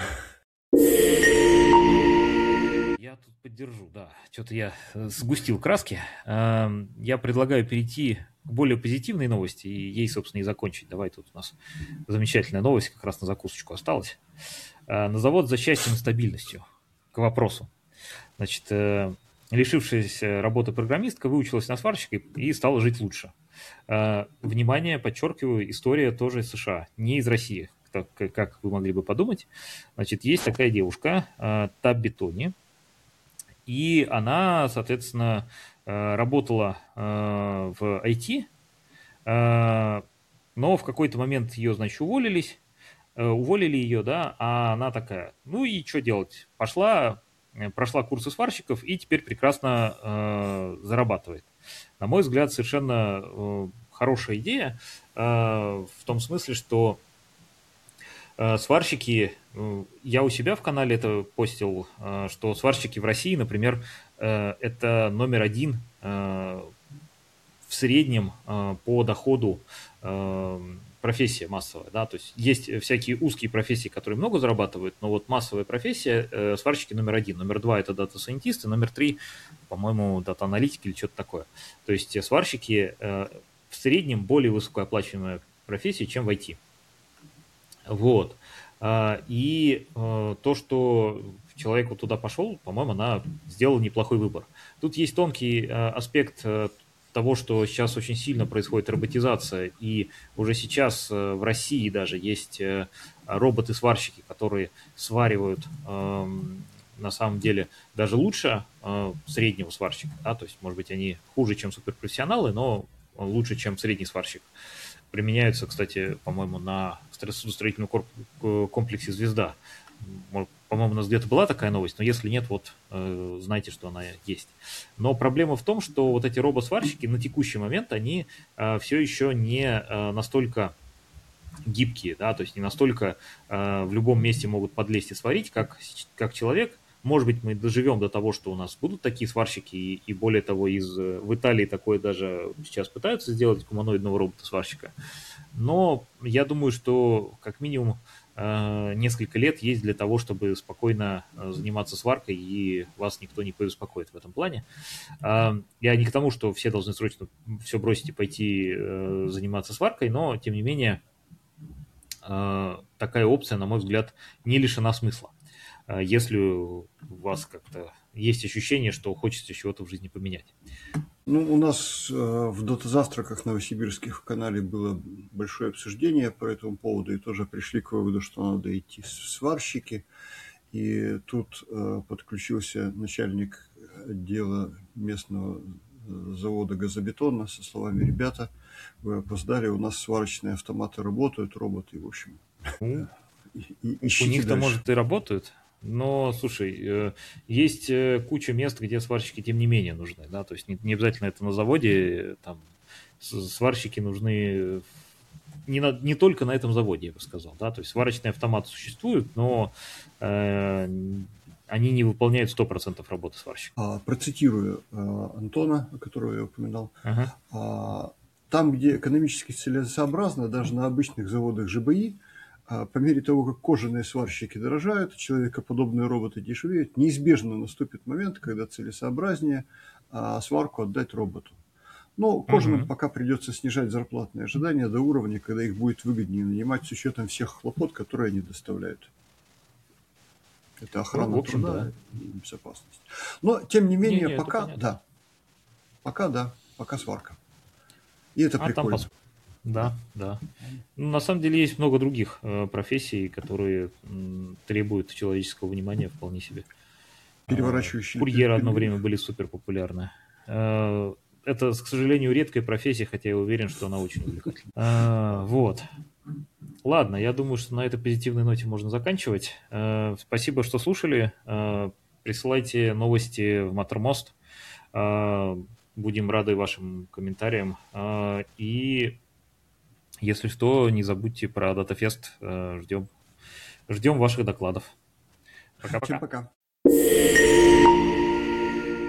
Speaker 1: Я тут поддержу, да. Что-то я э, сгустил краски. Эм, Я предлагаю перейти к более позитивной новости и ей, собственно, и закончить. Давай, тут у нас замечательная новость, как раз на закусочку осталась. Э, На завод за счастьем и стабильностью. К вопросу. Значит, э, лишившаяся работы программистка выучилась на сварщика и и стала жить лучше. Э, Внимание, подчеркиваю, история тоже из США, не из России, так, как вы могли бы подумать. Значит, есть такая девушка, э, Табби Тони, и она, соответственно, э, работала э, в ай ти, э, но в какой-то момент ее, значит, уволились, э, уволили ее, да, а она такая, ну и что делать? Пошла прошла курсы сварщиков и теперь прекрасно э, зарабатывает. На мой взгляд, совершенно э, хорошая идея э, в том смысле, что э, сварщики, э, я у себя в канале это постил, э, что сварщики в России, например, э, это номер один э, в среднем э, по доходу э, профессия массовая, да, то есть есть всякие узкие профессии, которые много зарабатывают, но вот массовая профессия, э, сварщики номер один, номер два это дата-сайентисты, номер три, по-моему, дата-аналитики или что-то такое. То есть сварщики э, в среднем более высокооплачиваемая профессия, чем в ай ти. Вот. И э, то, что человек вот туда пошел, по-моему, она сделала неплохой выбор. Тут есть тонкий э, аспект э, того, что сейчас очень сильно происходит роботизация, и уже сейчас э, в России даже есть э, роботы-сварщики, которые сваривают э, на самом деле даже лучше э, среднего сварщика, да, то есть, может быть, они хуже, чем суперпрофессионалы, но лучше, чем средний сварщик. Применяются, кстати, по-моему, на судостроительном комплексе «Звезда». По-моему, у нас где-то была такая новость, но если нет, вот э, знайте, что она есть. Но проблема в том, что вот эти робосварщики на текущий момент, они э, все еще не э, настолько гибкие, да, то есть не настолько э, в любом месте могут подлезть и сварить, как, как человек. Может быть, мы доживем до того, что у нас будут такие сварщики, и, и более того, из, в Италии такое даже сейчас пытаются сделать гуманоидного робота-сварщика. Но я думаю, что как минимум э, несколько лет есть для того, чтобы спокойно заниматься сваркой, и вас никто не побеспокоит в этом плане. Э, я не к тому, что все должны срочно все бросить и пойти э, заниматься сваркой, но, тем не менее, э, такая опция, на мой взгляд, не лишена смысла. Если у вас как-то есть ощущение, что хочется чего-то в жизни поменять.
Speaker 2: Ну, у нас э, в дота-завтраках новосибирских в канале было большое обсуждение по этому поводу, и тоже пришли к выводу, что надо идти в сварщики. И тут э, подключился начальник отдела местного завода газобетона со словами: ребята, вы опоздали, у нас сварочные автоматы работают, роботы, в общем.
Speaker 1: Ну, и, у них-то, дальше. Может, и работают. Но, слушай, есть куча мест, где сварщики тем не менее нужны, да, то есть не, не обязательно это на заводе, там сварщики нужны не, на, не только на этом заводе, я бы сказал, да, то есть сварочные автоматы существуют, но э, они не выполняют сто процентов работы сварщика.
Speaker 2: А, процитирую а, Антона, которого я упоминал,
Speaker 1: ага.
Speaker 2: а, там, где экономически целесообразно, даже на обычных заводах ЖБИ, по мере того, как кожаные сварщики дорожают, человекоподобные роботы дешевеют, неизбежно наступит момент, когда целесообразнее а, сварку отдать роботу. Но кожаным uh-huh. пока придется снижать зарплатные ожидания до уровня, когда их будет выгоднее нанимать с учетом всех хлопот, которые они доставляют. Это охрана ну, в общем, труда да. и безопасность. Но, тем не менее, не, не, пока, да, пока да, пока сварка. И это а прикольно. Там
Speaker 1: Да, да. Ну, на самом деле есть много других э, профессий, которые м, требуют человеческого внимания вполне себе.
Speaker 2: Переворачивающие.
Speaker 1: Курьеры одно время были супер популярны. Э, это, к сожалению, редкая профессия, хотя я уверен, что она очень увлекательна. Э, вот. Ладно, я думаю, что на этой позитивной ноте можно заканчивать. Э, спасибо, что слушали. Э, присылайте новости в Маттермост. Э, будем рады вашим комментариям. Э, и если что, не забудьте про DataFest. Ждем, ждем ваших докладов. Пока-пока.
Speaker 2: Всем пока.